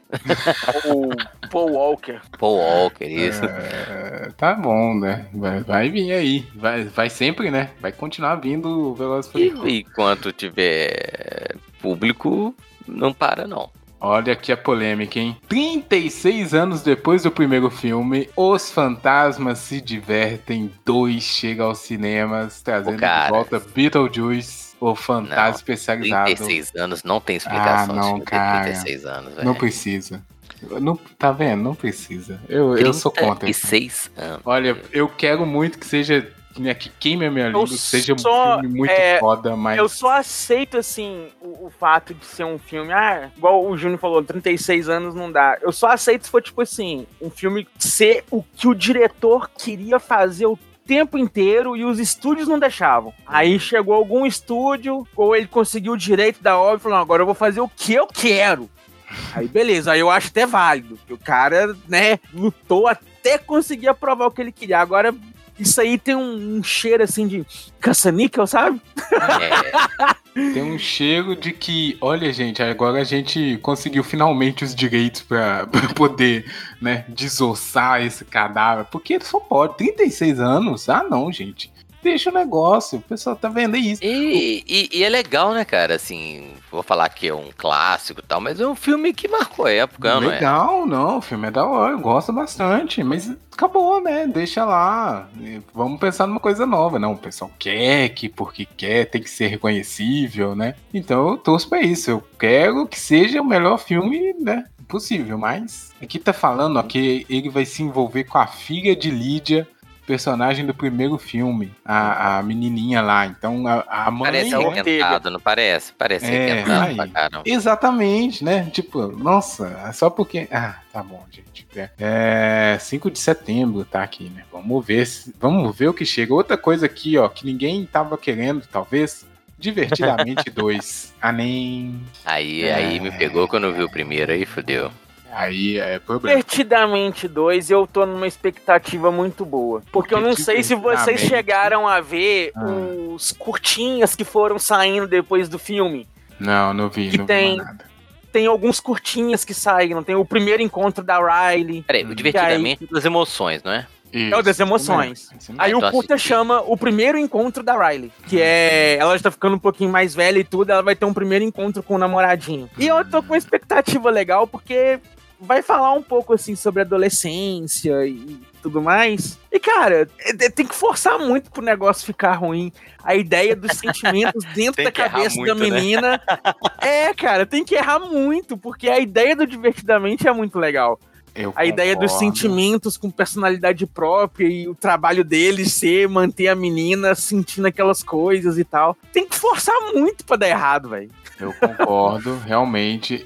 O Paul Walker. Paul Walker, isso. É, tá bom, né? Vai, vai vir aí. Vai, vai sempre, né? Vai continuar vindo o Velozes e E Furiosos. enquanto tiver público, não para, não. Olha aqui a polêmica, hein? trinta e seis anos depois do primeiro filme, Os Fantasmas Se Divertem dois chega aos cinemas, trazendo Ô, cara. de volta Beetlejuice, o fantasma Não, especializado. trinta e seis anos não tem explicação. Ah, não, esse filme ter cara. trinta e seis anos, velho. Não precisa. Não, tá vendo? Não precisa. Eu, eu sou contra. trinta e seis anos. Olha, eu quero muito que seja. Né, que queime a minha língua, que seja um só, filme muito é, foda, mas. Eu só aceito, assim, o, o fato de ser um filme. Ah, igual o Júnior falou, trinta e seis anos não dá. Eu só aceito se for, tipo assim, um filme ser o que o diretor queria fazer o tempo inteiro e os estúdios não deixavam. Aí chegou algum estúdio, ou ele conseguiu o direito da obra e falou: não, agora eu vou fazer o que eu quero. Aí beleza, aí eu acho até válido, que o cara, né, lutou até conseguir aprovar o que ele queria. Agora, isso aí tem um, um cheiro assim de caça-níquel, sabe? É, Tem um cheiro de que, olha, gente, agora a gente conseguiu finalmente os direitos pra, pra poder, né, desossar esse cadáver. Porque só pode. trinta e seis anos? Ah, não, gente. Deixa o negócio. O pessoal tá vendo isso. E, e- e é legal, né, cara? Assim, vou falar que é um clássico e tal, mas é um filme que marcou a época, não é? Legal, não. O filme é da hora. Eu gosto bastante. Mas acabou, né? Deixa lá. E vamos pensar numa coisa nova. Não, o pessoal quer que, porque quer, tem que ser reconhecível, né? Então eu torço pra isso. Eu quero que seja o melhor filme, né, possível. Mas aqui tá falando, ó, que ele vai se envolver com a filha de Lídia, personagem do primeiro filme, a, a menininha lá. Então a, a mãe. Parece é o requentado, não parece? Parece É, requentado aí. pra caramba. Exatamente, né? Tipo, nossa, só porque. Ah, tá bom, gente. É cinco de setembro, tá aqui, né? Vamos ver, se... vamos ver o que chega. Outra coisa aqui, ó, que ninguém tava querendo, talvez. Divertidamente dois. Ah, nem. Aí, É. aí me pegou quando eu vi o primeiro, aí fodeu. Aí é problema. Divertidamente dois, eu tô numa expectativa muito boa. Porque eu não sei se vocês chegaram a ver Ah. os curtinhas que foram saindo depois do filme. Não, não vi, Que não tem- vi mais nada. Tem alguns curtinhas que saíram. Tem o primeiro encontro da Riley. Peraí, Hum. o divertidamente das emoções, não é? É o das emoções. Isso mesmo. Aí Ah, o então curta assisti. chama O Primeiro Encontro da Riley. Que é... Ela já tá ficando um pouquinho mais velha e tudo. Ela vai ter um primeiro encontro com o namoradinho. E eu tô com uma expectativa legal, porque vai falar um pouco, assim, sobre adolescência e tudo mais. E, cara, é- é- tem que forçar muito pro negócio ficar ruim. A ideia dos sentimentos dentro Tem da que errar cabeça muito, da né? menina. É, cara, tem que errar muito, porque a ideia do Divertidamente é muito legal. Eu A ideia dos concordo. sentimentos com personalidade própria e o trabalho deles ser manter a menina sentindo aquelas coisas e tal. Tem que forçar muito pra dar errado, velho. Eu concordo, realmente.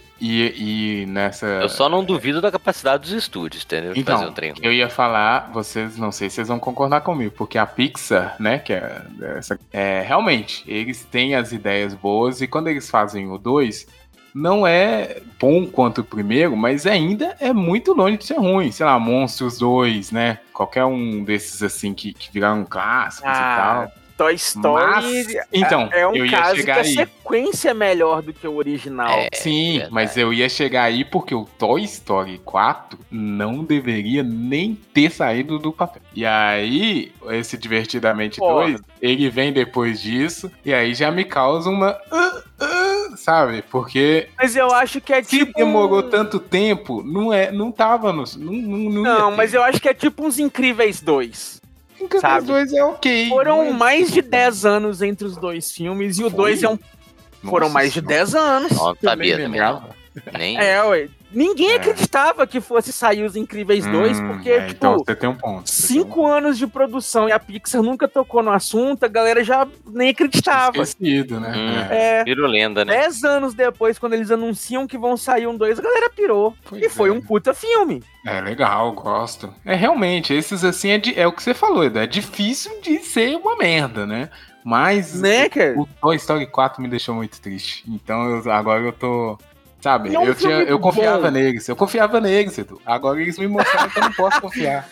E, e nessa. Eu só não duvido da capacidade dos estúdios, entendeu? De Então, fazer um trem. eu ia falar, vocês, não sei se vocês vão concordar comigo, porque a Pixar, né, que é, essa, é realmente, eles têm as ideias boas e quando eles fazem o dois, não é bom quanto o primeiro, mas ainda é muito longe de ser ruim. Sei lá, Monstros dois, né, qualquer um desses assim que, que viraram clássicos Ah, e tal. Toy Story Mas, então, é um eu ia caso que chegar a aí. sequência é melhor do que o original. É. Sim, verdade. mas eu ia chegar aí porque o Toy Story quatro não deveria nem ter saído do papel. E aí, esse Divertidamente Porra. dois, ele vem depois disso, e aí já me causa uma... ah, ah, sabe? Porque Mas eu acho que é se tipo... demorou tanto tempo, não, é, não tava no... Não, não, não, Não, mas eu acho que é tipo uns Incríveis dois. Incríveis sabe? dois é ok. Foram não é mais de tipo- dez anos entre os dois filmes, e o Foi? dois é um... Foram Nossa mais de Senhora, dez anos. Não, não eu nem sabia também, lembrava. não. Nem. É, ué. Ninguém É. acreditava que fosse sair os Incríveis dois, Hum, porque, é, tipo, então você tem um ponto. você tem um cinco anos de produção e a Pixar nunca tocou no assunto, a galera já nem acreditava. Esquecido, né? Hum. É. É, Virou lenda, né? dez anos depois, quando eles anunciam que vão sair um dois, a galera pirou. Pois E foi é. um puta filme. É legal, gosto. É realmente, esses assim é, de- é o que você falou, Edu, é difícil de ser uma merda, né? Mas Né, cara? o Toy Story quatro me deixou muito triste. Então eu- agora eu tô. Sabe, E é um eu, tinha, filme eu confiava bom. neles, eu confiava neles, Edu. Agora eles me mostraram que eu não posso confiar.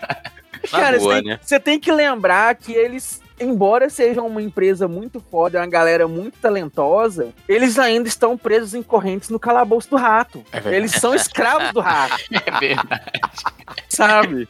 Na Cara, boa, você tem, né? você tem que lembrar que eles, embora sejam uma empresa muito foda, uma galera muito talentosa, eles ainda estão presos em correntes no calabouço do rato. É verdade. Eles são escravos do rato, É verdade. sabe?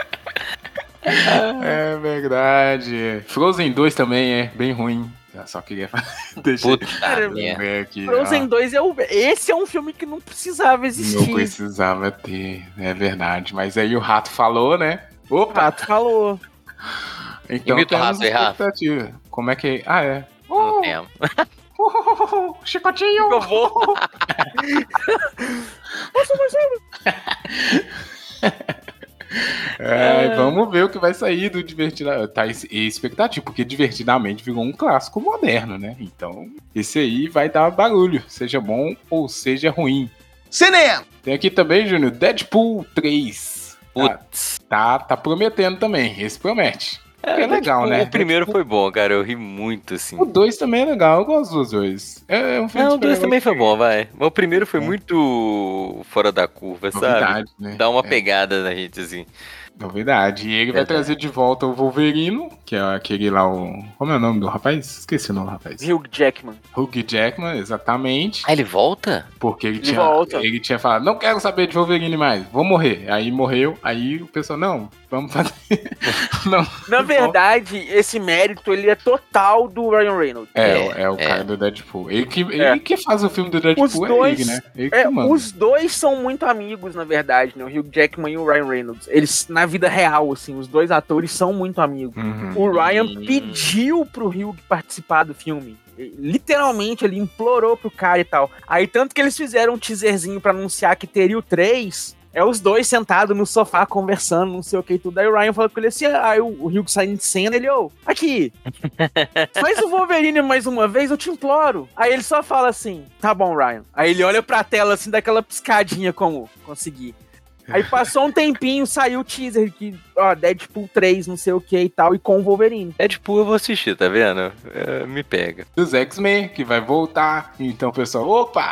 É verdade. Frozen dois também é bem ruim. Eu só queria deixar Puta Cara, merda. eu ver aqui. Frozen ó. dois é o. Esse é um filme que não precisava Não existir. precisava ter, é verdade. Mas aí o rato falou, né? O Opa! rato falou. Então Imita o temos rato aí, Rafa. expectativa. Como é que... Ah, é. Não Oh, temos. oh, oh, oh, oh, chicotinho! Eu vou. É, vamos ver o que vai sair do Divertidamente. Tá es- expectativa, porque Divertidamente virou um clássico moderno, né? Então, esse aí vai dar barulho, seja bom ou seja ruim. Cinema! Tem aqui também, Júnior, Deadpool três. Tá, Putz. tá, tá prometendo também, esse promete. É, é legal, tipo, né? O primeiro Deadpool- foi bom, cara. Eu ri muito, assim. O dois também é legal, eu gosto dos dois. É, é um filme Não, o de dois super-herói também foi bom, vai. Mas o primeiro foi É. muito fora da curva, sabe? Novidade, né? Dá uma É. pegada na gente, assim. Novidade. E ele vai Verdade. trazer de volta o Wolverino, que é aquele lá, o. Como é o nome do rapaz? Esqueci o nome do rapaz. Hugh Jackman. Hugh Jackman, exatamente. Ah, ele volta? Porque ele Ele tinha, volta. ele tinha falado, não quero saber de Wolverine mais, vou morrer. Aí morreu, aí o pessoal, não, vamos fazer. não. Na verdade, esse mérito ele é total do Ryan Reynolds. É, É, é, o é. cara do Deadpool. Ele que, É. ele que faz o filme do Deadpool, Os dois- é ele, né? Ele É, que manda. os dois são muito amigos, na verdade, né? O Hugh Jackman e o Ryan Reynolds. Eles, na vida real, assim, os dois atores são muito amigos. Uhum. O Ryan Hum. pediu pro Hugh participar do filme. Literalmente, ele implorou pro cara e tal. Aí, tanto que eles fizeram um teaserzinho pra anunciar que teria o três. É os dois sentados no sofá conversando, não sei o que e tudo. Aí o Ryan falou com ele assim, aí o o Hugh saindo de cena, ele, ô, aqui, faz o Wolverine mais uma vez, eu te imploro. Aí ele só fala assim, tá bom, Ryan. Aí ele olha pra tela assim, dá aquela piscadinha como consegui. Aí passou um tempinho, saiu o teaser que, ó, Deadpool três, não sei o que e tal, e com o Wolverine. Deadpool eu vou assistir, tá vendo? É, me pega. Dos X-Men, que vai voltar. Então, pessoal, opa!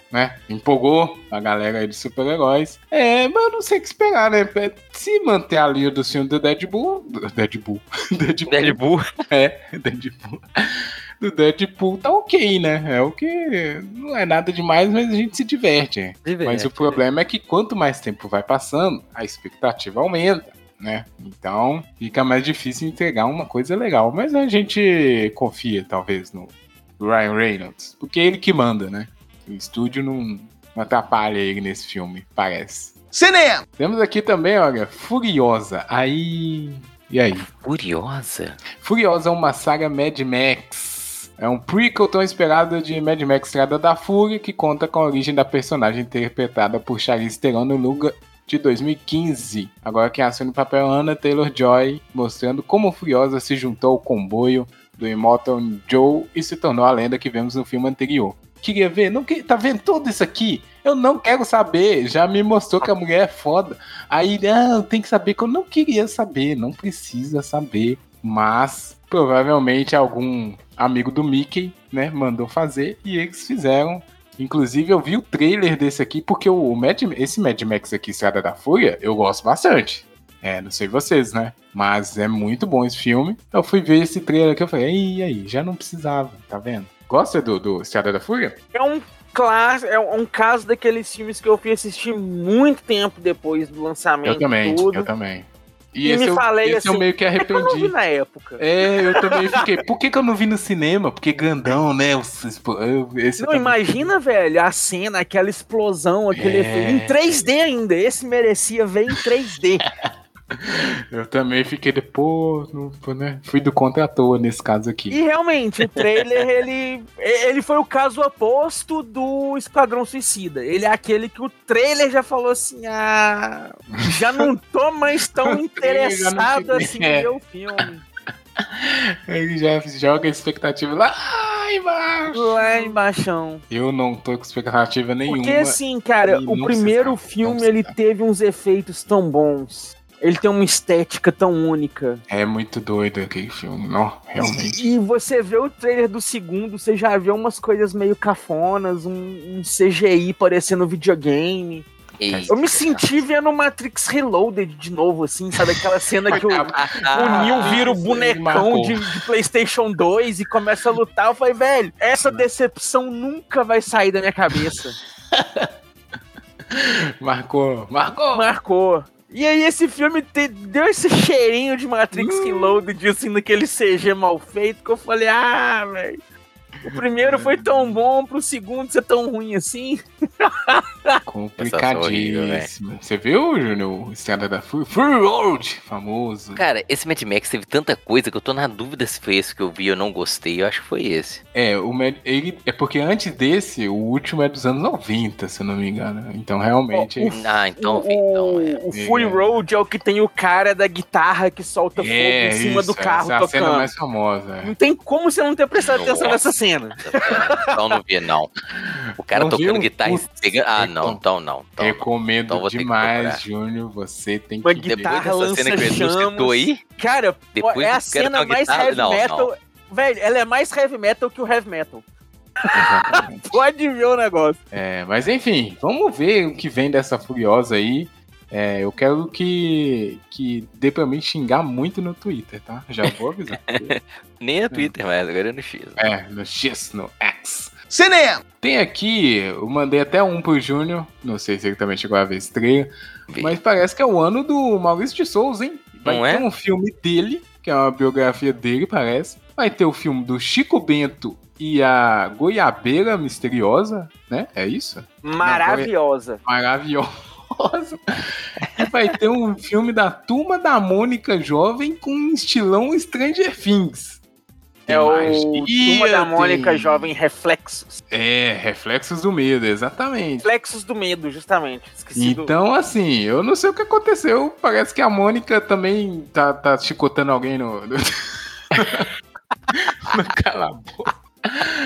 né? Empolgou a galera aí de super-heróis. É, mas eu não sei o que esperar, né? Se manter a linha do filme do Deadpool... Deadpool. Deadpool. Deadpool. É, Deadpool. Do Deadpool tá ok, né? É o que... Não é nada demais, mas a gente se diverte. Diverte, mas o problema é que quanto mais tempo vai passando, a expectativa aumenta, né? Então fica mais difícil entregar uma coisa legal. Mas a gente confia, talvez, no Ryan Reynolds. Porque é ele que manda, né? O estúdio não, não atrapalha ele nesse filme, parece. Cinema! Temos aqui também, olha, Furiosa. Aí... E aí? Furiosa? Furiosa é uma saga Mad Max. É um prequel tão esperado de Mad Max Estrada da Fúria, que conta com a origem da personagem interpretada por Charlize Theron no longa de dois mil e quinze. Agora quem assume o papel é Anya Taylor-Joy, mostrando como Furiosa se juntou ao comboio do Immortal Joe e se tornou a lenda que vemos no filme anterior. Queria ver? Não que... Tá vendo tudo isso aqui? Eu não quero saber. Já me mostrou que a mulher é foda. Aí, ah, tem que saber que eu não queria saber. Não precisa saber. Mas, provavelmente, algum amigo do Mickey, né, mandou fazer. E eles fizeram. Inclusive, eu vi o trailer desse aqui, porque o Mad... esse Mad Max aqui, Estrada da Fúria, eu gosto bastante. É, não sei vocês, né? Mas é muito bom esse filme. Eu fui ver esse trailer aqui, eu falei, e aí? Já não precisava, tá vendo? Gosta do, do Estrada da Fúria? É um clássico, é um caso daqueles filmes que eu fui assistir muito tempo depois do lançamento. Eu também, tudo. eu também. E, E esse, me eu, falei esse assim, eu meio que por que eu não vi arrependi. na época? É, eu também fiquei. Por que, que eu não vi no cinema? Porque grandão, né? Eu, esse Não, imagina, velho, a cena, aquela explosão, aquele É. efeito. Em três D ainda. Esse merecia ver em três D. Eu também fiquei depois, né? Fui do contra à toa nesse caso aqui. E realmente, o trailer, ele, ele foi o caso oposto do Esquadrão Suicida. Ele é aquele que o trailer já falou assim, ah, já não tô mais tão interessado não assim é. em ver o filme. Ele já joga a expectativa lá embaixo. Lá embaixo. Eu não tô com expectativa nenhuma. Porque assim, cara, e o não primeiro precisava, filme, não ele precisava. teve uns efeitos tão bons. Ele tem uma estética tão única. É muito doido aquele filme, não, realmente. E você vê o trailer do segundo, você já vê umas coisas meio cafonas, um, um C G I parecendo videogame. Eita. Eu me senti vendo Matrix Reloaded de novo, assim, sabe? Aquela cena que o, o Neo vira o bonecão marcou. de, de PlayStation dois e começa a lutar. Eu falei, velho, essa decepção nunca vai sair da minha cabeça. Marcou, marcou. Marcou. E aí esse filme te, deu esse cheirinho de Matrix Uh. Reloaded, assim, naquele C G mal feito, que eu falei, ah, velho. O primeiro foi tão bom, pro segundo ser tão ruim assim. Complicadíssimo. Você viu, Júnior? O Estrada da Fúria? Fury Road, famoso. Cara, esse Mad Max teve tanta coisa que eu tô na dúvida se foi esse que eu vi ou não gostei. Eu acho que foi esse. É, o Mad, ele, é porque antes desse, o último é dos anos noventa, se eu não me engano. Então, realmente... O- é- Ah, então vi. Então, é. O, o Fury Road é o que tem o cara da guitarra que solta fogo é em cima isso, do carro essa é a cena tocando. mais famosa. é. Não tem como você não ter prestado atenção Nossa. nessa cena. Então não vi, não. O cara Não tocando viu? guitarra e Putz, pegando. Ah, recom- não, então não. Então, não. Recomendo Então vou ter que demais, procurar. Júnior. Você tem Uma que guitarra- ver. Depois dessa cena que o Edu lança-chamas. citou aí, Cara, Depois é a do cara cena com a mais guitarra- heavy não, metal. Velho, ela é mais heavy metal que o heavy metal. Exatamente. Pode ver o negócio. É, mas enfim, vamos ver o que vem dessa Furiosa aí. É, eu quero que, que dê pra mim xingar muito no Twitter, tá? Já vou avisar. nem é Twitter mais, agora é no X. É, no X, no X. Cinema! Tem aqui, eu mandei até um pro Júnior, não sei se ele também chegou a ver esse trailer, Vi. mas parece que é o ano do Maurício de Souza, hein? Vai Não ter é? um filme dele, que é uma biografia dele, parece. Vai ter o filme do Chico Bento e a Goiabeira Misteriosa, né? É isso? Maravilhosa. Maravilhosa. E vai ter um filme da Turma da Mônica Jovem com um estilão Stranger Things. É o Magia, Turma da Mônica tem- Jovem Reflexos. É, Reflexos do Medo, exatamente. Reflexos do Medo, justamente. Esqueci do... Então, assim, eu não sei o que aconteceu. Parece que a Mônica também tá, tá chicotando alguém no. no... no calabouço.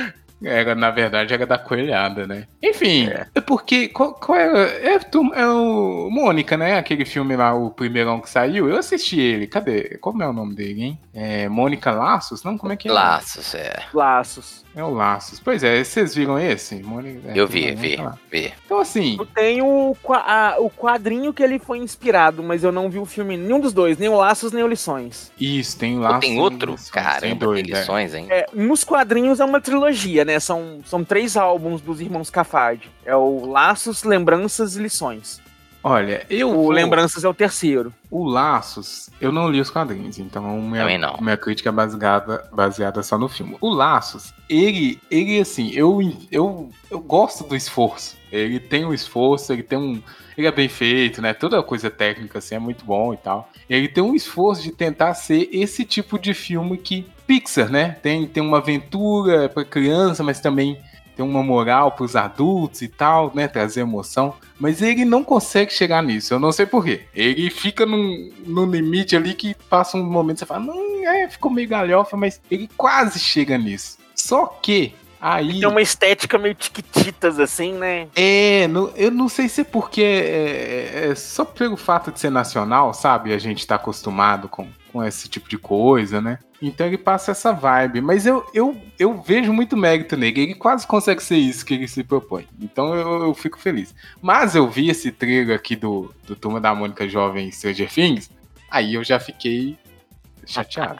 Era, na verdade, era da coelhada, né? Enfim, é, é porque. Qual, qual é, é, é o Mônica, né? Aquele filme lá, o primeirão que saiu. Eu assisti ele. Cadê? Como é o nome dele, hein? É Mônica Laços? Não, como é que é? Laços, é. Laços. É o Laços. Pois é, vocês viram esse? Mônica, é, eu vi, vi, vi. Então, assim. Eu tenho o, a, o quadrinho que ele foi inspirado, mas eu não vi o filme, nenhum dos dois, nem o Laços, nem o Lições. Isso, tem o Laços. Tem outro? Lições, Caramba, tem, dois, tem lições, é. hein? É, nos quadrinhos é uma trilogia, né? São, são três álbuns dos irmãos Cafard. É o Laços, Lembranças e Lições. Olha, eu. O vou... Lembranças é o terceiro. O Laços, eu não li os quadrinhos, então minha, não. minha crítica é baseada, baseada só no filme. O Laços, ele, ele assim, eu, eu, eu gosto do esforço. Ele tem um esforço, ele tem um. Ele é bem feito, né? Toda coisa técnica assim é muito bom e tal. Ele tem um esforço de tentar ser esse tipo de filme que Pixar, né? Tem, tem uma aventura para criança, mas também tem uma moral para os adultos e tal, né? Trazer emoção. Mas ele não consegue chegar nisso. Eu não sei porquê. Ele fica num, num limite ali que passa um momento e você fala, não, é, ficou meio galhofa, mas ele quase chega nisso. Só que aí... Tem uma estética meio tiquititas, assim, né? É, no, eu não sei se é porque é, é, é só pelo fato de ser nacional, sabe? A gente tá acostumado com, com esse tipo de coisa, né? Então ele passa essa vibe. Mas eu, eu, eu vejo muito mérito nele. Ele quase consegue ser isso que ele se propõe. Então eu, eu fico feliz. Mas eu vi esse trailer aqui do, do Turma da Mônica Jovem Stranger Things. Aí eu já fiquei chateado.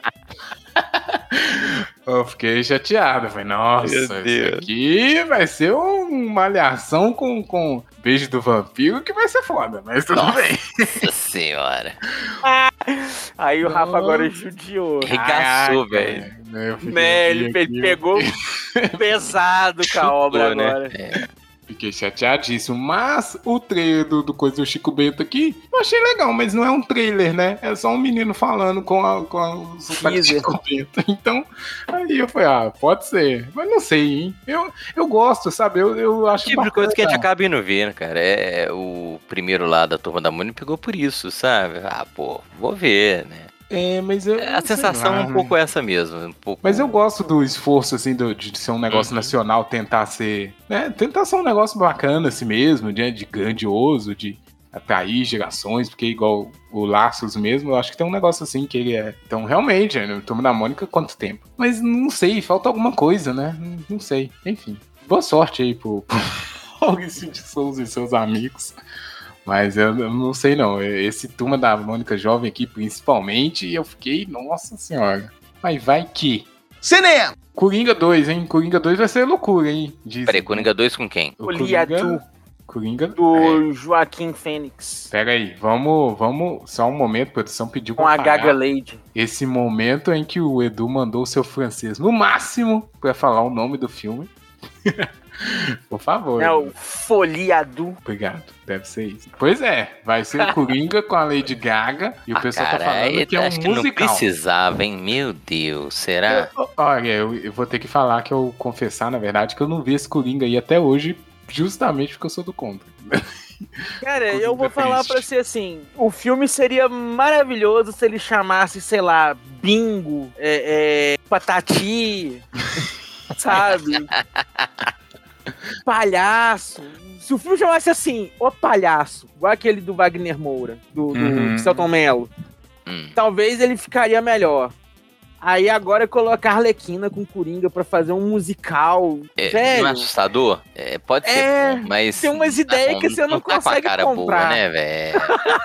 Eu fiquei chateado. Eu falei, nossa, isso aqui vai ser uma malhação com, com beijo do vampiro que vai ser foda, mas tudo nossa bem. Nossa senhora. Aí o Rafa agora judiou. Regaçou, velho. Né, ele pe- pegou pesado com a obra, né? Agora. É. Fiquei chateadíssimo, mas o trailer do, do coisa do Chico Bento aqui, eu achei legal, mas não é um trailer, né? É só um menino falando com a, com a o sotaque de Chico Bento. Então, aí eu falei, ah, pode ser. Mas não sei, hein? Eu, eu gosto, sabe? Eu, eu acho tipo de coisa que a gente acaba indo ver, cara. É o primeiro lá da Turma da Mônica pegou por isso, sabe? Ah, pô, vou ver, né? É, mas eu, a sensação é um pouco essa mesmo. Um pouco... Mas eu gosto do esforço, assim, do, de ser um negócio uhum. nacional, tentar ser... Né, tentar ser um negócio bacana assim mesmo, de, de grandioso, de atrair gerações, porque igual o Laços mesmo, eu acho que tem um negócio assim que ele é... Então, realmente, no Turma da Mônica, quanto tempo? Mas não sei, falta alguma coisa, né? Não, não sei. Enfim, boa sorte aí pro, pro Maurício de Souza e seus amigos. Mas eu, eu não sei não, esse Turma da Mônica Jovem aqui, principalmente, eu fiquei, nossa senhora. Mas vai que... Cinema! Coringa dois, hein? Coringa dois vai ser loucura, hein? Dizem. Peraí, Coringa dois com quem? O Coringa... Coringa... Do é. Joaquim Fênix. Pera aí, vamos, vamos... Só um momento, a produção pediu pra Com a parar. Gaga Lady. Esse momento em que o Edu mandou o seu francês, no máximo, pra falar o nome do filme. Por favor. É o Foliado. Obrigado, deve ser isso. Pois é, vai ser o Coringa com a Lady Gaga e o ah, pessoal cara, tá falando que é um acho musical. Que não precisava, hein? Meu Deus, será? Eu, olha, eu, eu vou ter que falar que eu confessar, na verdade, que eu não vi esse Coringa aí até hoje, justamente porque eu sou do contra. Cara, eu vou falar pra você assim, o filme seria maravilhoso se ele chamasse, sei lá, Bingo, é, é, Patati, sabe? Palhaço. Se o filme chamasse assim, O Palhaço, igual aquele do Wagner Moura, do, do uhum. Celton Mello, hum. talvez ele ficaria melhor. Aí agora coloca a Arlequina com Coringa pra fazer um musical. É, velho, não é assustador? É, pode ser, é, mas... Tem umas ideias que você não, não tá consegue com a cara comprar. Boa, né, velho?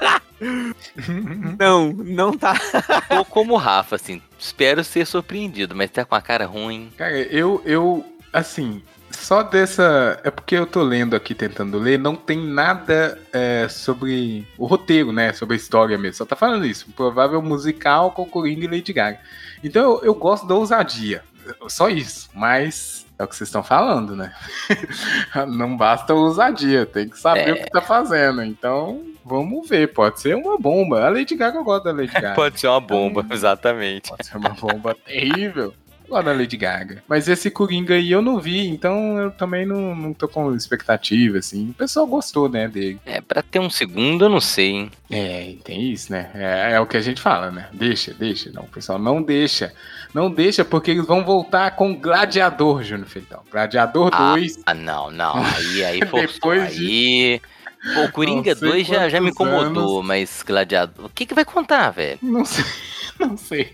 Não, não tá. Tô como o Rafa, assim, espero ser surpreendido, mas tá com a cara ruim. Cara, eu, eu assim... Só dessa... É porque eu tô lendo aqui, tentando ler, não tem nada é, sobre o roteiro, né? Sobre a história mesmo. Só tá falando isso. Um provável musical com Coringa e Lady Gaga. Então eu, eu gosto da ousadia. Só isso. Mas é o que vocês estão falando, né? Não basta ousadia. Tem que saber é. o que tá fazendo. Então... Vamos ver, pode ser uma bomba. A Lady Gaga, eu gosto da Lady Gaga. Pode ser uma bomba, então, exatamente. Pode ser uma bomba terrível. gosto da Lady Gaga. Mas esse Coringa aí eu não vi, então eu também não, não tô com expectativa, assim. O pessoal gostou, né, dele. É, pra ter um segundo eu não sei, hein? É, tem isso, né? É, é o que a gente fala, né? Deixa, deixa. Não, o pessoal não deixa. Não deixa, porque eles vão voltar com Gladiador, Júnior Feitão. Gladiador Ah, dois. ah, não, não. Aí, aí forçou. Depois de- Aí... Pô, o Coringa Não sei dois já, já me quantos incomodou, mas Gladiador... O que que vai contar, velho? Não sei, não sei.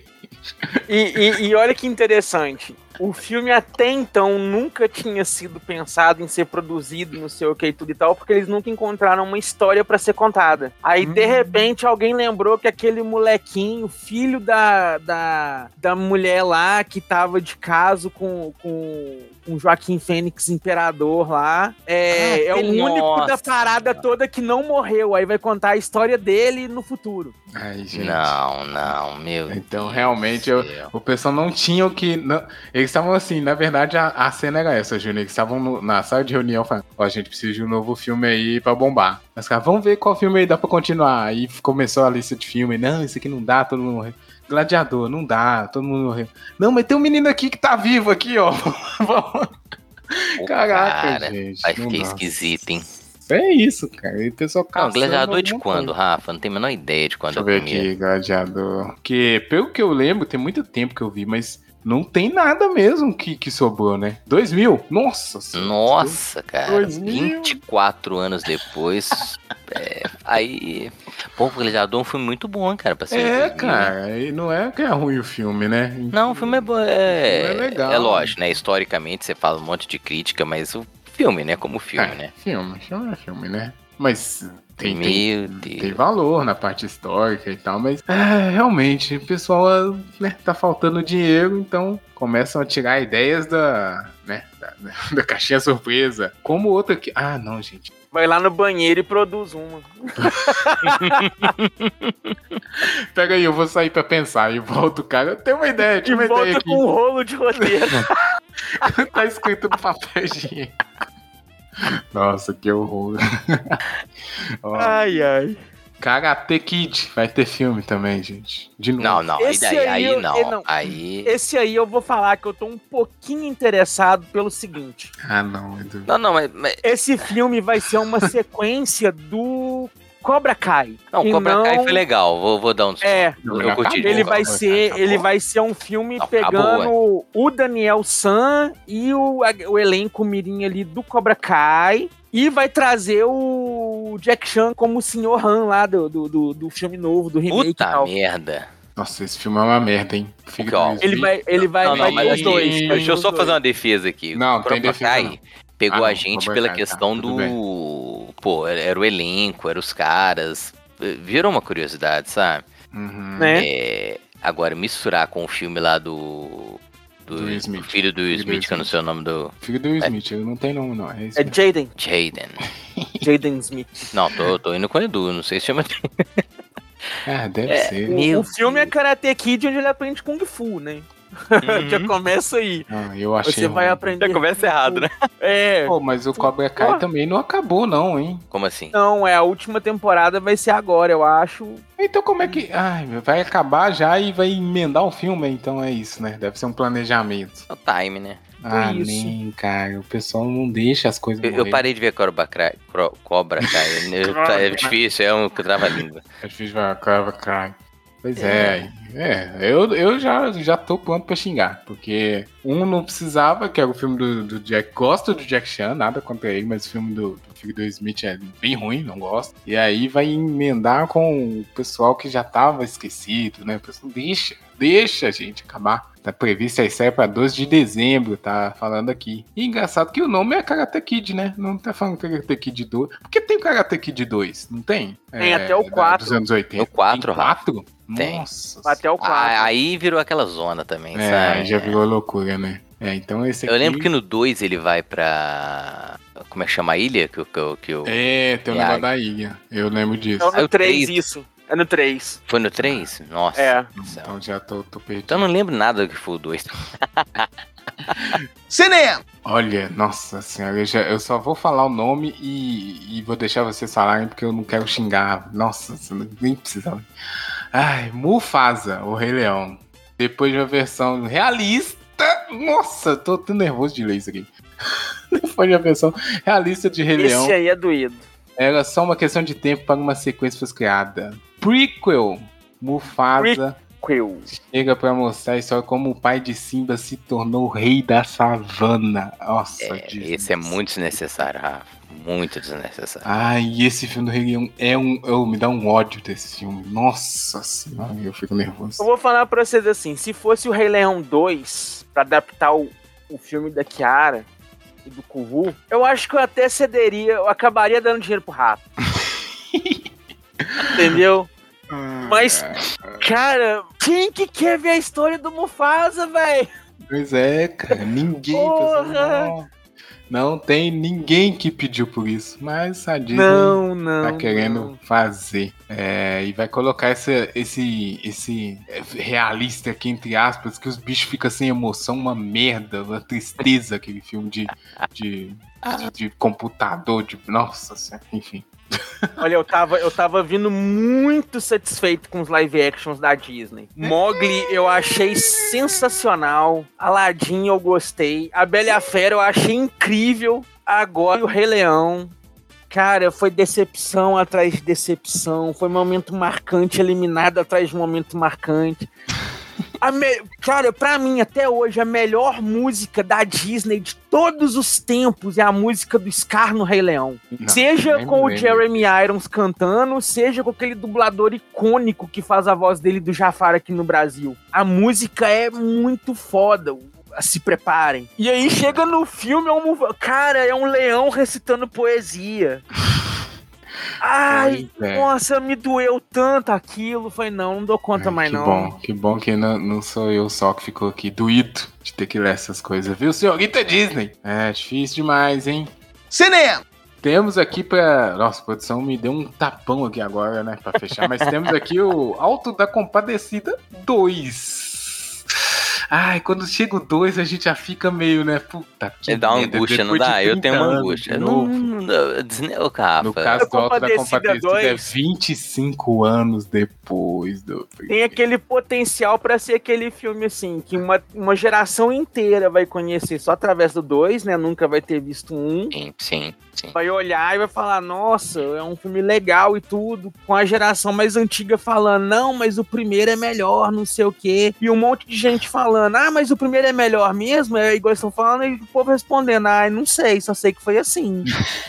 E, e- e olha que interessante. O filme até então nunca tinha sido pensado em ser produzido, não sei o que e tudo e tal, porque eles nunca encontraram uma história pra ser contada. Aí, de Hum. repente, alguém lembrou que aquele molequinho, filho da, da, da mulher lá, que tava de caso com, com, com Joaquim Fênix Imperador lá, é, Ah, é o ele- único da nossa. parada toda que não morreu. Aí vai contar a história dele no futuro. Ai, gente. Não, não, meu Então, Deus realmente, do eu- céu. O pessoal não tinha o que. Não, eles estavam assim, na verdade, a, a cena era essa, Júnior. Eles estavam no- na sala de reunião falando: ó, a gente precisa de um novo filme aí pra bombar. Mas, cara, vamos ver qual filme aí dá pra continuar. Aí começou a lista de filme. Não, esse aqui não dá, todo mundo morreu. Gladiador, não dá, todo mundo morreu. Não, mas tem um menino aqui que tá vivo aqui, ó. Vamos. Pô, Caraca, cara, gente. vai não ficar dá. esquisito, hein? É isso, cara. E o pessoal Não, caçando Gladiador é de alguma quando, coisa. Rafa? Não tenho a menor ideia de quando Deixa eu é ver o primeiro. aqui, Gladiador. Porque, pelo que eu lembro, tem muito tempo que eu vi, mas não tem nada mesmo que, que sobrou, né? dois mil? Nossa Senhora. Nossa, cara, dois mil. vinte e quatro anos depois. é, aí. Pô, o Gladiador é um filme muito bom, cara, pra ser de É, dois mil. cara, e não é que é ruim o filme, né? Não, o filme é bom. É, O filme é legal. é lógico, né? Historicamente você fala um monte de crítica, mas o filme, né? Como filme, É, né? Filme, filme é filme, né? Mas tem, tem, Meu Deus. tem valor na parte histórica e tal, mas é, realmente, o pessoal, né, tá faltando dinheiro, então começam a tirar ideias da, né, da, da caixinha surpresa. Como outra que... Ah, não, gente. Vai lá no banheiro e produz uma. Pega aí, eu vou sair pra pensar e volto, cara. Eu tenho uma ideia, E tinha uma ideia volta aqui. com um rolo de roteiro. Tá escrito no papel higiênico. Nossa, que horror. Ó, Ai, ai. Karate Kid vai ter filme também, gente. De novo. Não, não, aí, Esse daí, aí aí eu- não. eu não- Aí. Esse aí eu vou falar que eu tô um pouquinho interessado pelo seguinte. Ah, não, Edu. Não, não, mas. mas- Esse filme vai ser uma sequência do Cobra Kai. não, E Cobra Kai não- foi legal. Vou, vou dar um desconto. É, Não, eu curti. acabou, ele vai acabou, ser, acabou. ele vai ser um filme Não, pegando o Daniel San e o, o elenco mirim ali do Cobra Kai. E vai trazer o Jack Chan como o senhor Han lá do, do, do, do filme novo, do remake e Puta tal. merda. Nossa, esse filme é uma merda, hein? Filho Aqui, ó. do Ele Smith. vai, ele vai, Não, vai não, mas ter aqui, os dois. Deixa vai deixa eu ter só os fazer dois. uma defesa aqui. Não, o tem Cobra defesa Kai não. pegou Ah, a não, gente Cobra pela Kai, tá, questão tudo do. Pô, era o elenco, eram os caras. Virou uma curiosidade, sabe? Uhum. Né? É, agora, misturar com o filme lá do. Do, Do Smith. do filho do Filho do Smith, que eu não Smith. sei o nome do. Filho do Smith, ele não tem nome, não. É isso É mesmo. Jaden. Jaden. Jaden Smith. Não, tô, tô indo com o Edu, não sei se chama. Ah, deve É, ser. Meu o filme é Deus. Karate Kid, onde ele aprende Kung Fu, né? Uhum. Já começa aí. Ah, eu achei Você vai ruim. aprender. Já começa Kung Fu. errado, né? É. Pô, mas o Cobra Kai Pô. também não acabou, não, hein? Como assim? Não, é a última temporada, vai ser agora, eu acho. Então como é que... Ai, meu, vai acabar já e vai emendar o filme, então é isso, né? Deve ser um planejamento. É o time, né? Ah, isso. nem, cara. O pessoal não deixa as coisas Eu, eu morrer. parei de ver Cobra Kai. Cro- Cobra Kai. Eu- tá- É difícil, é um que trava a língua. É difícil falar Cobra Kai. Pois é, é, eu, eu já, já tô pronto pra xingar, porque um não precisava, que era o filme do, do Jack, gosto do Jack Chan, nada contra ele, mas o filme do, do filho do Smith é bem ruim, não gosto, e aí vai emendar com o pessoal que já tava esquecido, né, o pessoal, deixa, deixa a gente acabar. Tá previsto a estreia pra doze de dezembro, tá falando aqui. E engraçado que o nome é Karate Kid, né? Não tá falando Karate Kid dois. Porque tem Karate Kid dois, não tem? Tem até o da- quatro. Dos anos oitenta. No quatro, Tem quatro? Tem. Nossa. Até o quatro. Ah, aí virou aquela zona também, É, sabe? aí já virou loucura, né? É, então esse aqui... Eu lembro que no dois ele vai pra. Como é que chama a ilha? Que, o- que, o- que, o- É, tem o É, negócio aí- da ilha. Eu lembro disso. É Aí no o três três. isso. É no três. Foi no três? Nossa. É. do céu. Então já tô, tô perdido. Então eu não lembro nada do que foi o dois. Cinema! Olha, nossa senhora, eu, já- eu só vou falar o nome e, e vou deixar vocês falarem porque eu não quero xingar. Nossa, você não- nem precisava. Ai, Mufasa, o Rei Leão. Depois de uma versão realista, Nossa, tô, tô nervoso de ler isso aqui. Depois da versão realista de Rei Leão. Esse aí é doído. Era só uma questão de tempo para uma sequência fosse criada. Prequel. Mufasa Prequel. chega para mostrar a história como o pai de Simba se tornou o rei da savana. Nossa, É, Disney. esse é muito desnecessário, Rafa. Muito desnecessário. Ai, e esse filme do Rei Leão é um. Eu, me dá um ódio desse filme. Nossa senhora, eu fico nervoso. Eu vou falar pra vocês assim, se fosse o Rei Leão dois, pra adaptar o, o filme da Kiara e do Kuvu, eu acho que eu até cederia, eu acabaria dando dinheiro pro rato. Entendeu? Mas, cara, quem que quer ver a história do Mufasa, velho? Pois é, cara. Ninguém. Porra! Pessoal, não, não tem ninguém que pediu por isso. Mas a Disney Não, não. tá querendo não. fazer. É, e vai colocar esse, esse, esse realista aqui, entre aspas, que os bichos ficam sem emoção, uma merda, uma tristeza, aquele filme de, de, de, de computador, de. Nossa senhora, enfim. Olha, eu tava, eu tava vindo muito satisfeito com os live actions da Disney. Mowgli eu achei sensacional. Aladdin eu gostei. A Bela e a Fera eu achei incrível. Agora o Rei Leão. Cara, foi decepção atrás de decepção. Foi momento marcante, eliminado atrás de momento marcante. A me... Cara, pra mim, até hoje, a melhor música da Disney de todos os tempos é a música do Scar no Rei Leão. Não, seja nem com o me lembro. Jeremy Irons cantando, seja com aquele dublador icônico que faz a voz dele do Jafar aqui no Brasil. A música é muito foda. Se preparem. E aí chega no filme, é um... cara, é um leão recitando poesia. Ai, Pois é. nossa, me doeu tanto aquilo. Falei, não, não dou conta Ai, mais que não. bom, que bom que não, não sou eu só que ficou aqui doído de ter que ler essas coisas, viu, senhorita Disney? É difícil demais, hein? Cinema! Temos aqui pra. Nossa, a produção me deu um tapão aqui agora, né, pra fechar, mas temos aqui o Alto da Compadecida dois. Ai, quando chega o dois, a gente já fica meio, né? Puta que Ele dá uma merda, angústia, não depois de dá? Eu trinta tenho uma anos angústia. de Não, novo. não, não, Disney, ô, Rafa. No caso do Alto da Compadecida Compadecida é dois. vinte e cinco anos depois do. Tem aquele potencial pra ser aquele filme assim, que uma, uma geração inteira vai conhecer só através do dois, né? Nunca vai ter visto um. Sim, sim, sim. Vai olhar e vai falar, nossa, é um filme legal e tudo, com a geração mais antiga falando, não, mas o primeiro é melhor, não sei o quê. E um monte de gente falando, ah, mas o primeiro é melhor mesmo? É igual eles estão falando, e o povo respondendo, ah, não sei, só sei que foi assim.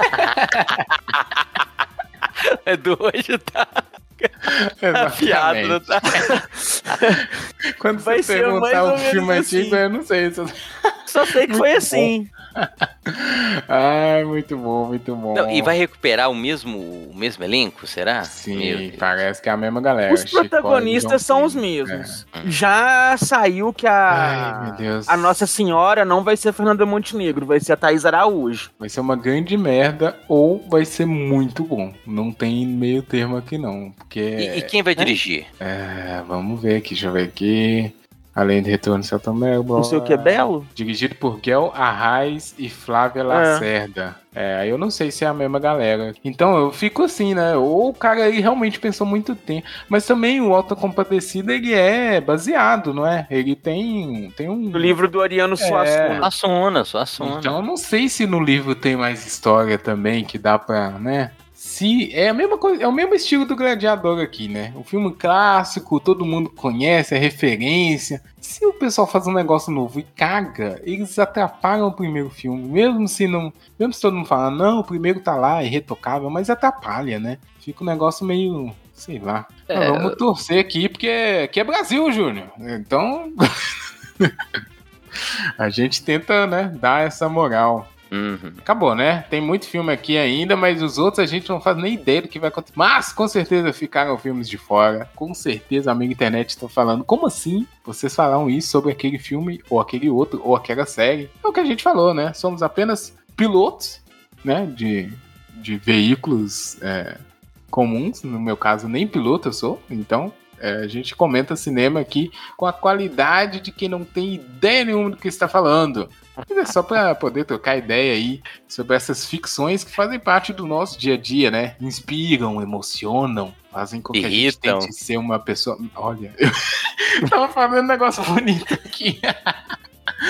É do hoje, tá? A Exatamente. piada, não tá? Quando Vai você ser mais perguntar ou o filme menos antigo, assim. eu não sei. se eu- Só sei que foi assim. Ai, muito bom, muito bom. Não, e vai recuperar o mesmo, o mesmo elenco, será? Meu Sim, Deus. parece que é a mesma galera. Os Chicó e protagonistas João são os Filho. mesmos. É. Já saiu que a, Ai, meu Deus. a Nossa Senhora não vai ser a Fernanda Montenegro, vai ser a Thaís Araújo. Vai ser uma grande merda ou vai ser muito bom. Não tem meio termo aqui não. Porque. E, e quem vai dirigir? É, vamos ver aqui, deixa eu ver aqui. Além de Retorno de Celton Melbourne. Não sei o que é belo. Dirigido por Guel Arraes e Flávia Lacerda. É, aí eu não sei se é a mesma galera. Então eu fico assim, né? Ou o cara ele realmente pensou muito tempo. Mas também o Alta Compadecida, ele é baseado, não é? Ele tem, tem um... Do livro do Ariano Suassuna. Suassuna, Suassuna. Então eu não sei se no livro tem mais história também, que dá pra, né? Se é a mesma coisa, é o mesmo estilo do Gladiador aqui, né? O filme clássico, todo mundo conhece, é referência. Se o pessoal faz um negócio novo e caga, eles atrapalham o primeiro filme, mesmo se não, mesmo se todo mundo fala, não, o primeiro tá lá, é retocável, mas atrapalha, né? Fica um negócio meio, sei lá. É, Mas vamos torcer aqui, porque aqui é Brasil, Júnior. Então a gente tenta, né, dar essa moral. Uhum. Acabou, né? Tem muito filme aqui ainda, mas os outros a gente não faz nem ideia do que vai acontecer. Mas, com certeza, ficaram filmes de fora. Com certeza, a amiga internet está falando. Como assim vocês falaram isso sobre aquele filme, ou aquele outro, ou aquela série? É o que a gente falou, né? Somos apenas pilotos, né? De, de veículos é, comuns. No meu caso, nem piloto eu sou. Então, é, a gente comenta cinema aqui com a qualidade de quem não tem ideia nenhuma do que está falando. Mas é só para poder trocar ideia aí sobre essas ficções que fazem parte do nosso dia a dia, né? Inspiram, emocionam, fazem com que Irritam. a gente tente ser uma pessoa... Olha, eu tava falando um negócio bonito aqui.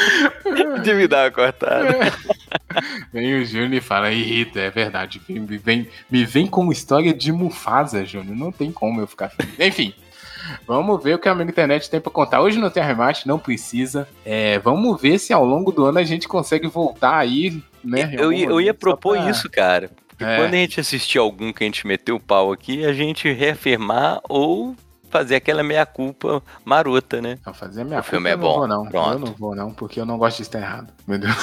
De me dar uma cortada. É. Vem o Júnior e fala, irrita, é verdade. Me vem, me vem com história de Mufasa, Júnior. Não tem como eu ficar feliz. Enfim. Vamos ver o que a Amigo Internet tem pra contar. Hoje não tem arremate, não precisa. É, vamos ver se ao longo do ano a gente consegue voltar aí, né? Eu, ia- eu ia propor pra... isso, cara. Porque É. quando a gente assistir algum que a gente meteu o pau aqui, a gente reafirmar ou fazer aquela meia-culpa marota, né? Não, fazer a minha O filme culpa é eu não bom. vou, não. Pronto. Eu não vou, não, porque eu não gosto de estar errado. Meu Deus.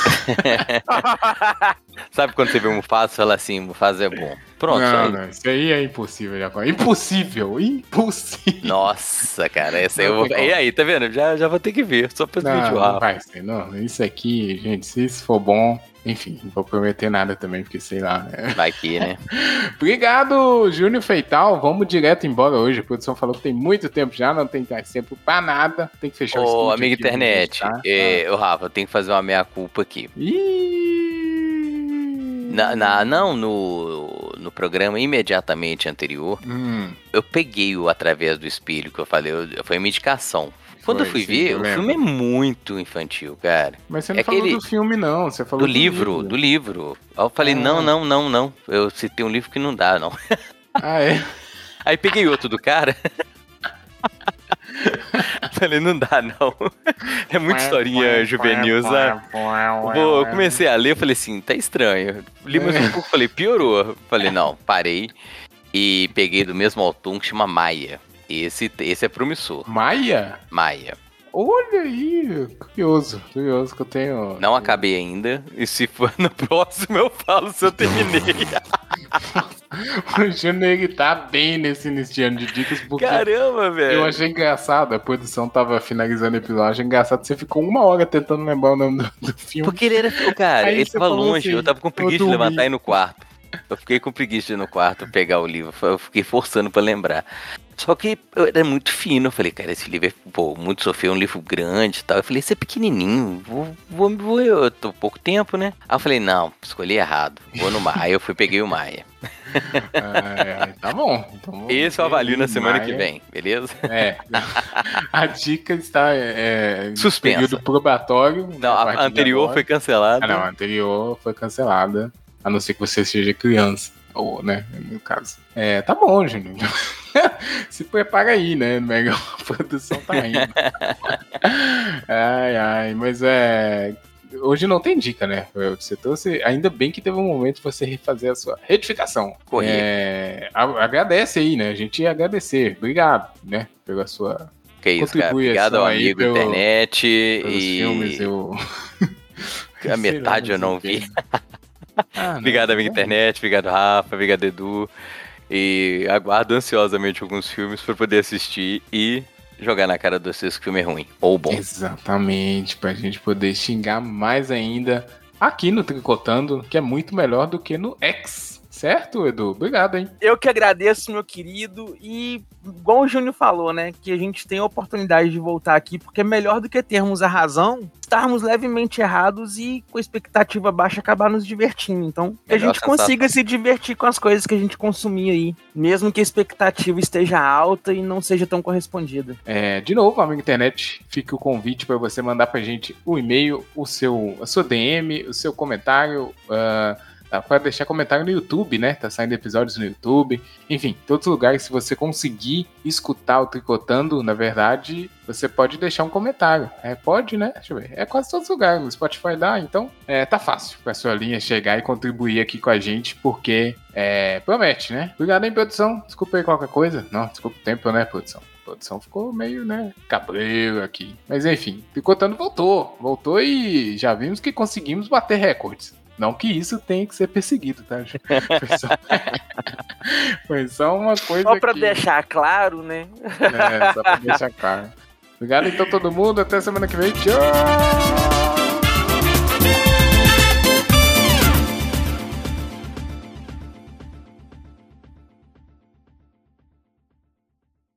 Sabe quando você vê um Mufasa e fala assim, Mufasa é bom. Pronto, só não, isso. não, isso aí é impossível, Jacó. Impossível, impossível. Nossa, cara, essa aí eu Não vou... tem como. E aí, tá vendo? Já, já vou ter que ver, só pra Não, vídeo não rápido. vai ser, não. Isso aqui, gente, se isso for bom, enfim, não vou prometer nada também, porque sei lá, né? Vai que, né? Obrigado, Júnior Feital. Vamos direto embora hoje. A produção falou que tem muito tempo já, não tem mais tempo pra nada. Tem que fechar o Ô, estúdio. amigo aqui onde a gente internet, tá. é, ô Rafa, eu tenho que fazer uma meia-culpa aqui. Ih! Na, na- não, no, no programa imediatamente anterior, Hum, eu peguei o Através do Espelho, que eu falei, eu- foi uma indicação. Quando Foi, eu fui sim, ver, eu o lembro. filme é muito infantil, cara. mas você não É falou aquele- do filme, não. Você falou Do livro, do livro. Aí eu falei, Ah. não, não, não, não. Eu citei um livro que não dá, não. Ah, é? Aí peguei outro do cara. Falei, não dá, não. É muita historinha juvenil, sabe? Vou- eu comecei a ler, eu falei assim, tá estranho. Li mais um pouco, falei, piorou. Falei, não, parei. E peguei do mesmo autor que chama Maia. Esse, esse é promissor. Maia? Maia. Olha aí, curioso, curioso que eu tenho. Não acabei ainda. E se for no próximo, eu falo se eu terminei. O Júnior, ele tá bem nesse início de ano de dicas, porque Caramba, velho. eu achei engraçado, a produção tava finalizando o episódio, achei engraçado, você ficou uma hora tentando lembrar o nome do, do filme. Porque ele era. Cara, Aí ele você tava falou longe, assim, eu tava com preguiça de eu levantar e dormi. ir no quarto. Eu fiquei com preguiça de ir no quarto pegar o livro. Eu fiquei forçando pra lembrar. Só que eu era muito fino. Eu falei, cara, esse livro é, pô, muito sofrido, é um livro grande e tal. Eu falei, esse é pequenininho, vou, vou, vou, eu tô pouco tempo, né? Aí eu falei, não, escolhi errado, vou no Maia. Aí eu fui peguei o Maia. Ai, ai, tá bom. Então vamos Esse eu ver avalio aí, na semana Maia. que vem, beleza? É. A dica está é, em Suspensa. período probatório. né, Não, a a partir de anterior agora. foi cancelada. Ah, não, a anterior foi cancelada. A não ser que você seja criança. Ou, né, no caso. É, tá bom, Júnior. Se prepara aí, né? Melhor a produção tá indo. Ai, ai, mas é. Hoje não tem dica, né? Você trouxe. Ainda bem que teve um momento pra você refazer a sua retificação. Correto. É, a- agradece aí, né? A gente ia agradecer. Obrigado, né? Pela sua. Que isso, cara. Contribui Obrigado ao só aí amigo pelo- internet. Pelos E filmes, eu. a metade eu não vi. Ah, não, Obrigado, amigo é. internet, obrigado, Rafa, obrigado, Edu. E aguardo ansiosamente alguns filmes para poder assistir e jogar na cara de vocês que o filme é ruim ou bom. Exatamente, pra gente poder xingar mais ainda aqui no Tricotando, que é muito melhor do que no X. Certo, Edu? Obrigado, hein? Eu que agradeço, meu querido, e igual o Júnior falou, né, que a gente tem a oportunidade de voltar aqui, porque é melhor do que termos a razão, estarmos levemente errados e com expectativa baixa acabar nos divertindo. Então, que a Melhor gente consiga se divertir com as coisas que a gente consumir aí, mesmo que a expectativa esteja alta e não seja tão correspondida. É, de novo, amigo internet, fica o convite para você mandar pra gente o e-mail, o seu, a sua D M, o seu comentário. Uh, Dá pra deixar comentário no YouTube, né? Tá saindo episódios no YouTube. Enfim, todos os lugares, se você conseguir escutar o Tricotando, na verdade, você pode deixar um comentário. É, pode, né? Deixa eu ver. É quase todos os lugares. No Spotify dá, então é, tá fácil pra sua linha chegar e contribuir aqui com a gente, porque é, promete, né? Obrigado, hein, produção? Desculpa aí qualquer coisa. Não, desculpa o tempo, né, produção? A produção ficou meio, né, cabreiro aqui. Mas enfim, Tricotando voltou. Voltou e já vimos que conseguimos bater recordes. Não que isso tenha que ser perseguido, tá? Foi só, Foi só uma coisa Só pra que... deixar claro, né? É, só pra deixar claro. Obrigado então todo mundo, até semana que vem. Tchau!